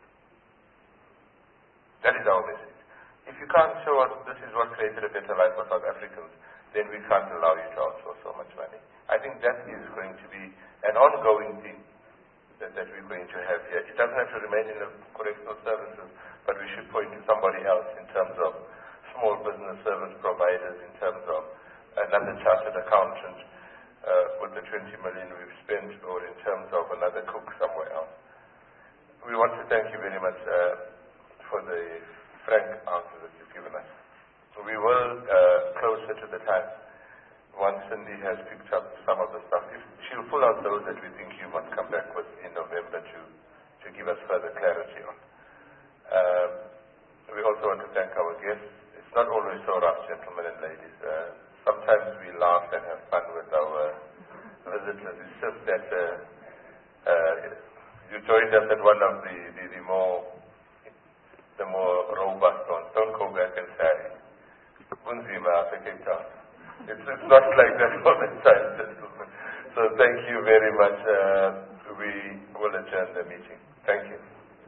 That is our message. If you can't show us this is what created a better life for South Africans, then we can't allow you to outsource so much money. I think that is going to be an ongoing theme that, that we're going to have here. It doesn't have to remain in the correctional services, but we should point to somebody else in terms of small business service providers, in terms of another chartered accountant uh, with the twenty million we've spent, or in terms of another cook somewhere else. We want to thank you very much uh, for the frank answer that you've given us. We will, uh, closer to the time, once Cindy has picked up some of the stuff, if she'll pull out those that we think you must come back with in November to, to give us further clarity on. Um, we also want to thank our guests. It's not always so rough, gentlemen and ladies. Uh, sometimes we laugh and have fun with our visitors. It's just that uh, uh, you joined us at one of the, the, the more the more robust ones. Don't go back and say, Bunzima after Cape Town. It's, it's not like that all the time, gentlemen. So thank you very much. Uh, we will adjourn the meeting. Thank you.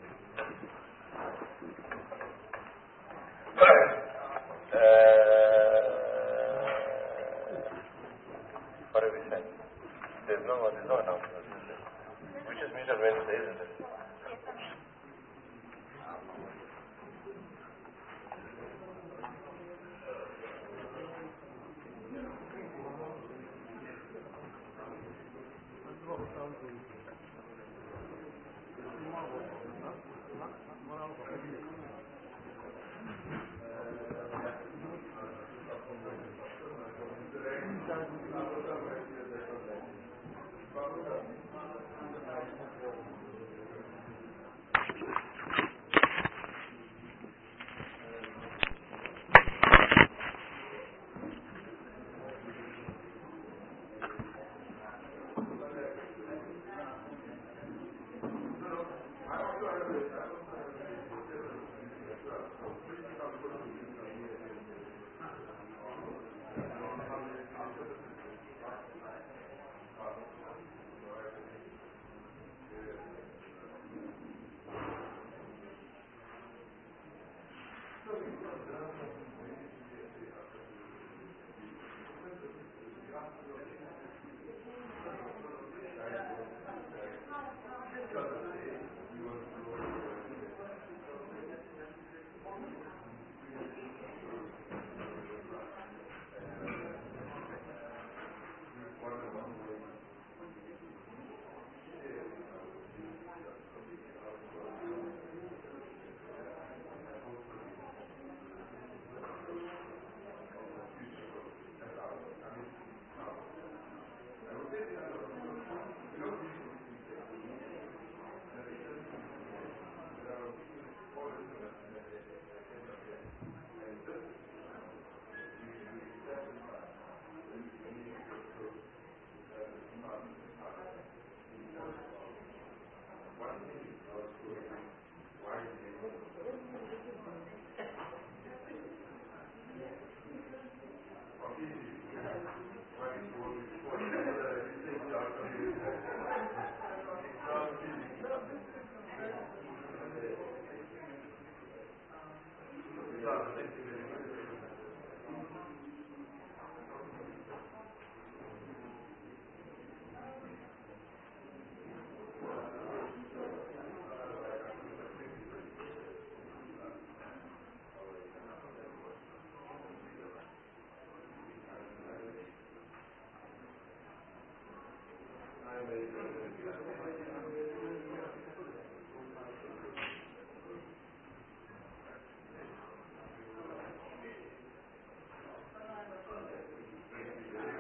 Uh, what have we said? There's no, there's no announcement, is there? We just meet on Wednesday, isn't it?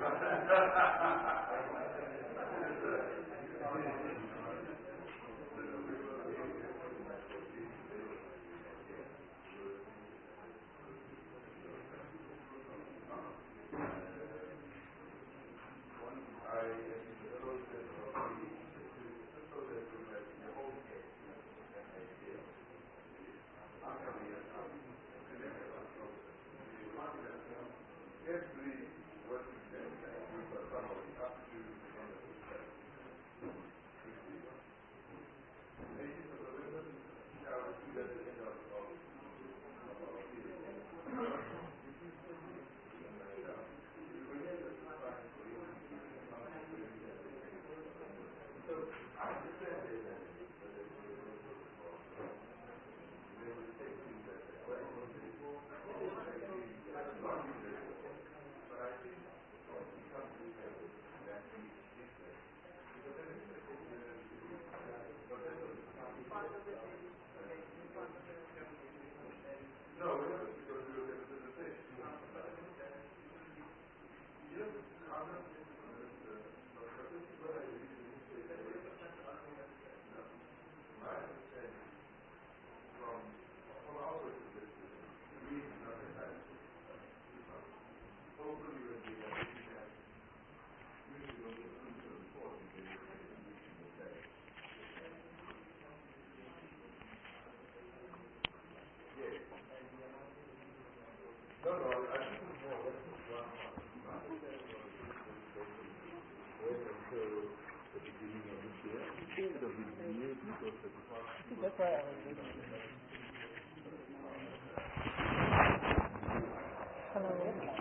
Hello.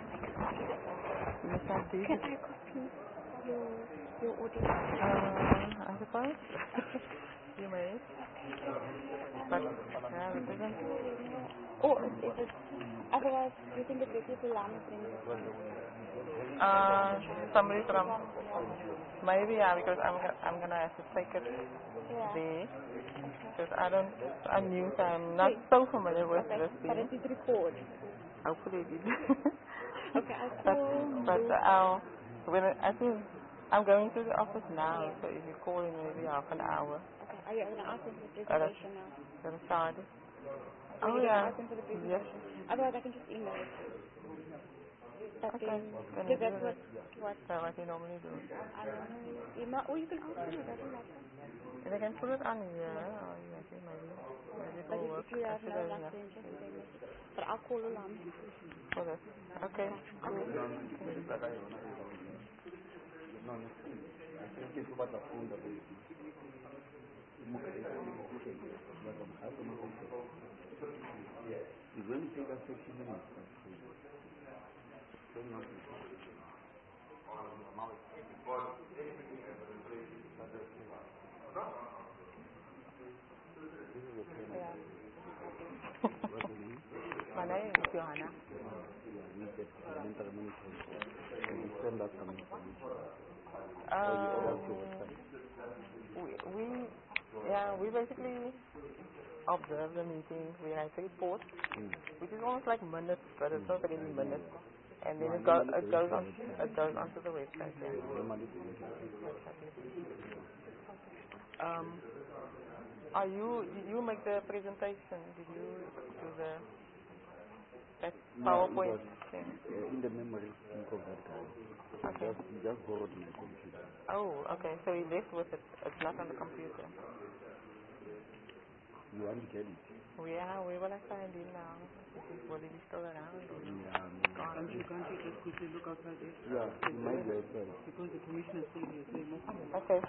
Miss Auntie. Can I copy your, your audio? Uh, I suppose. You may. But, yeah, it doesn't. Or is it, otherwise, do you think it's better to Lama bring it? Uh, somebody from, maybe, yeah, because I'm, go- I'm gonna have to take it Yeah. there. Because I don't, I'm new, so I'm not so familiar with Okay, this but thing. it is record. Hopefully it is. Okay, I'll but, call but you. I'll, when I, I think I'm going to the office now, so if you call in maybe half an hour, Okay, are you going to ask him for the uh, that's, presentation now? that's start. Are Oh you going to yeah, ask him for the yes. presentation? Otherwise, I can just email it. But Okay, then, can because you do that's that? what, what, That's what you normally do. I don't know, email, or you can ask him, it doesn't matter. And I can put it on here, or yeah, okay, maybe, maybe it But will if, work. if you I have should no have luck, enough then just send it. But I'll call Lama. for this. Okay, cool. It's going to take us fifty minutes. My name is Johanna. Um, we, we, yeah, we basically observe the meeting. We write a report, Mm. which is almost like minutes, but it's not really minutes. And then it, go, it goes on, it goes onto the website. Yeah. Um, are you? Did you make the presentation? Did you do the that PowerPoint thing? Uh, in the memory, think of that guy. Okay. Just, just borrowed my computer. Oh, okay. So he left with it. It's not on the computer. You want to get it? We are. We will find him now. Will he be still around? Or Yeah. gone? Can't you, can't you just quickly look outside there? Yeah, it might be outside. Because the commissioner is still here, so you must have. Okay.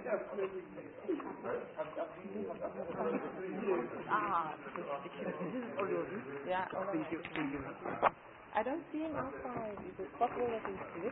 Ah, yeah, all Thank you, thank you. I don't see him outside. Is it possible that he's sick?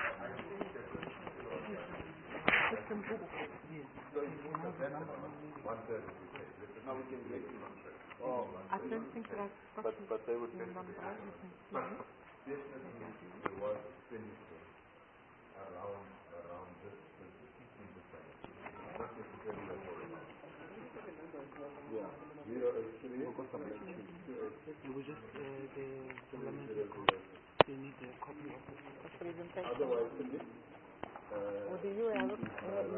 Now we can get Oh, I don't think that I've got But, but they would his number. definitely there was expenditure around, around this, this fifteen percent. Not necessarily that all. Yeah. We are actually, It was just uh, the, the lemon. They need a copy of the Presentation. otherwise, Cindy, uh, Or do you have it?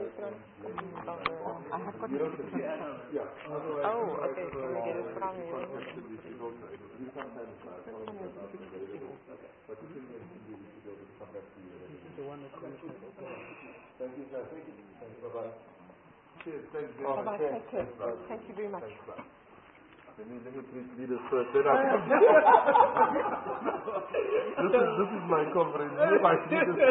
I have got you it. don't think- yeah. Otherwise, Oh, otherwise, okay, so we get it from you. we should also, we sometimes, uh, follow that up and available. But the thing is, we should be able to come back to you. This is the one that Commissioner Thank you, sir. Thank you. Thank you. Bye-bye. Cheers. Thanks very Bye much. bye. Take care. Thanks, bye. Thank you very much. Thanks, bye. Let me, let me please lead us first. Then I'll this is this is my conference. You might lead us.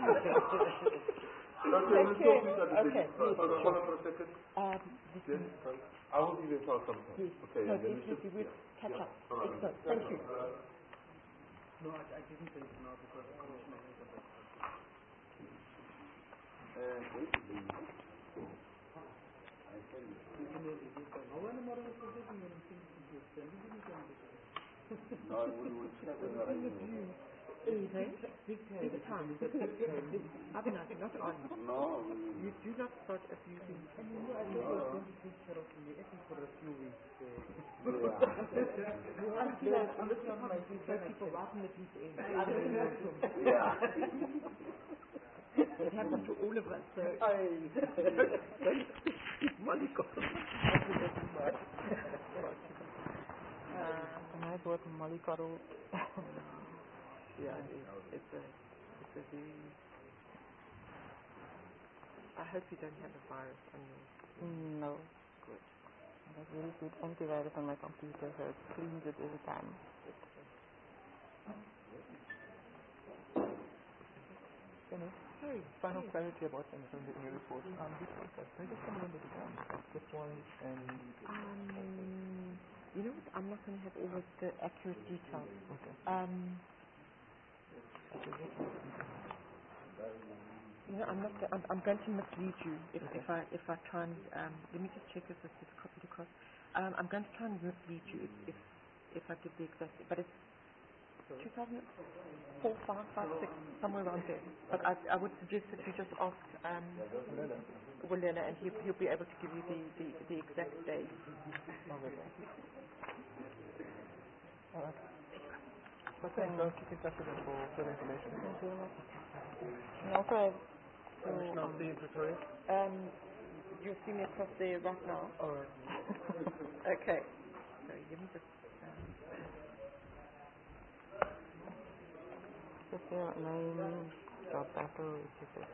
Okay, we'll talk to each other. Okay. Hold on, hold on for a second. Um, Yes, sorry. I will give you a call sometime. Yes. Okay, No, and then we definitely should we'll catch yeah. up. All right. Excellent. Thank you. No, I, I didn't say it now because the Commissioner has a bit. Uh, basically, no, we will check with her anyway. Evening. Big time. Abhinav, not on. No, You do not start abusing. no. For a few weeks. You know, I'm looking at my people right in the deep end. Yeah. It happens to all of us. So money got nice word, mollycoddle. Yeah, it is. It's a, it's a very. I hope you don't have a virus on you. No. Good. That's very good antivirus on my computer, so it cleans it every time. Dennis, sorry, final clarity about things on the new report. Um, this one, I just want to remember the one. This one and. Um, you know what? I'm not going to have all of the accurate details. Okay. Um. You know, I'm not. I'm, I'm going to mislead you if, okay. if I if I try and um, let me just check if this is copied across. Um, I'm going to try and mislead you if if, if I give the exact. But it's two thousand four, five, five, six, somewhere around there. But I I would suggest that you just ask um, Wilena, and he'll he'll be able to give you the the, the exact date. All right. Okay, so keep in touch with us for further information. Thank you very much. And also, I have to, Commissioner of um, the Pretoria. Um, you'll see me across there right now. All right. Okay. Sorry, give me just. Um, just your name, job title, et cetera.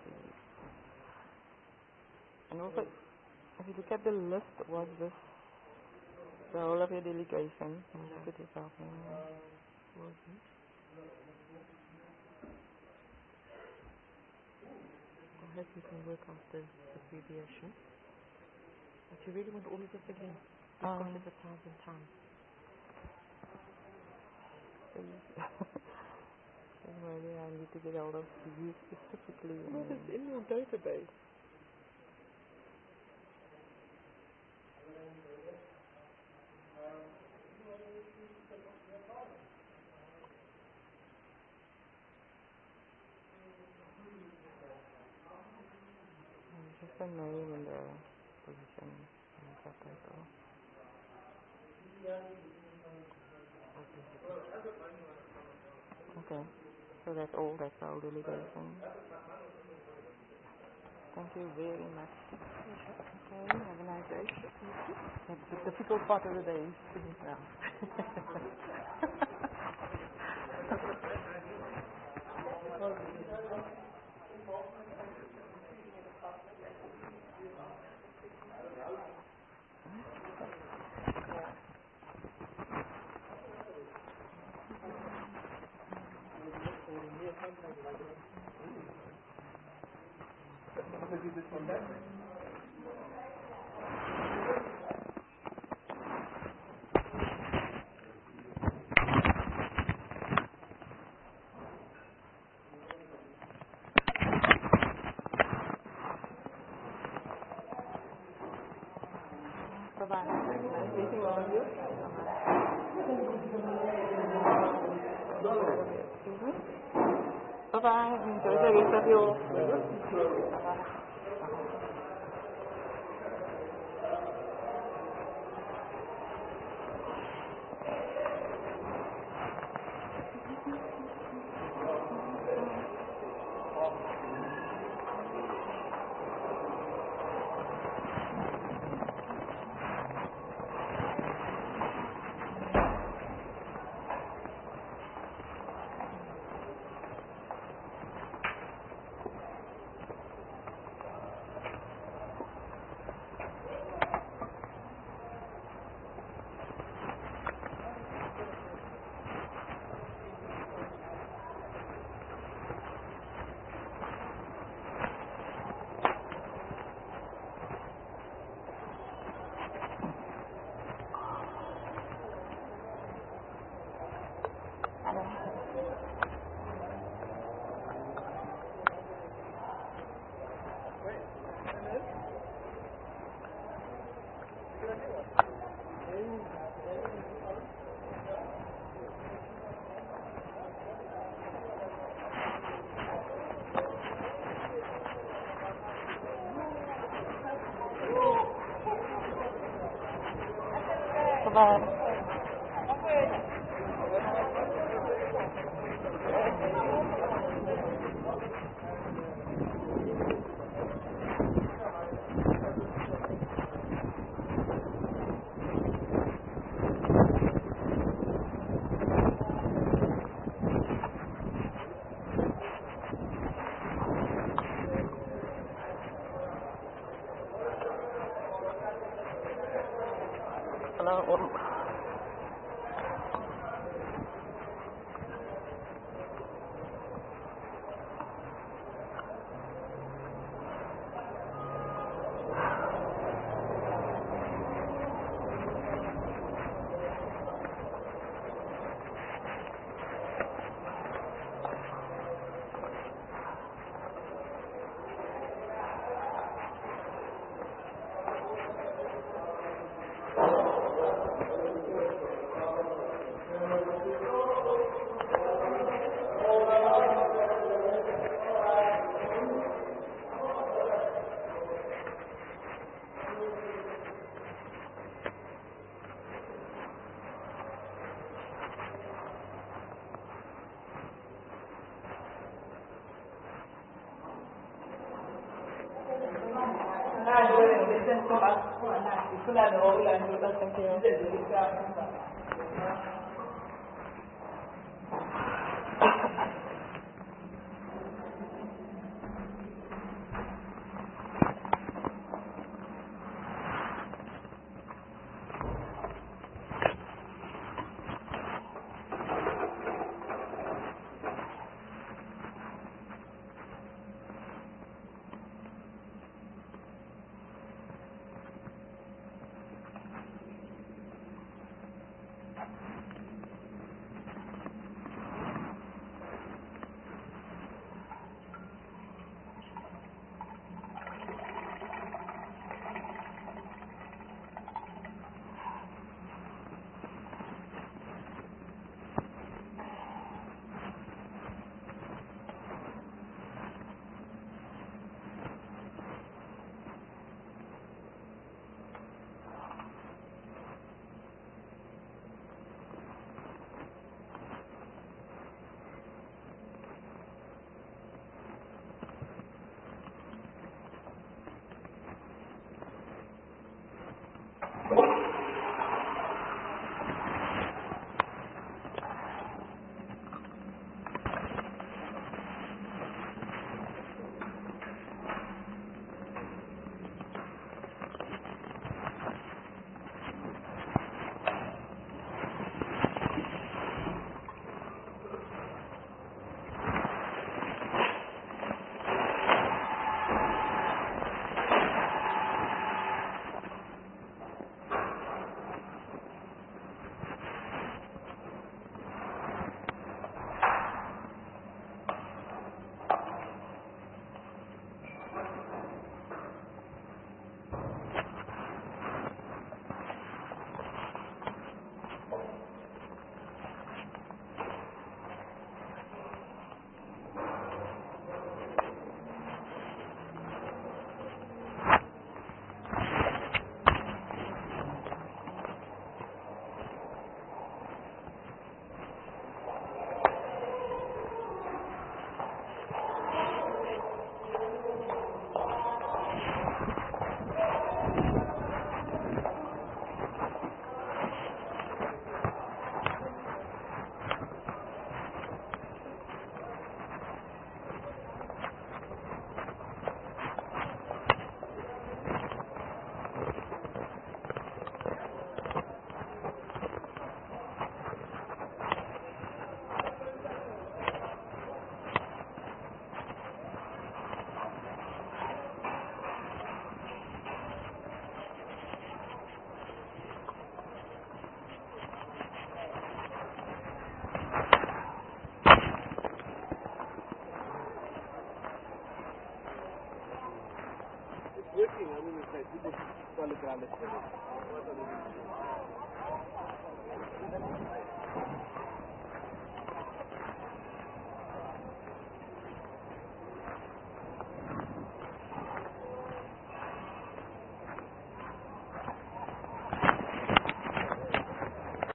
And also, if you look at the list, was this the whole of your delegation? And look at yourself. Was it? I hope you can work out the abbreviation. But you really want all of this again? You've Um, got it a thousand times. Maybe I need to get out of you specifically. Well, it's in your database. Just the name and the position and job title. Okay, so that's all, that's our delegation. Thank you very much. Okay, have a nice day. That's the difficult part of the day, isn't it now? Did this one back? Bye-bye. Nice meeting all of you. Mm-hmm. Bye-bye. Enjoy the rest of your Bye-bye. Bye-bye. Hello. Thank you. Qual é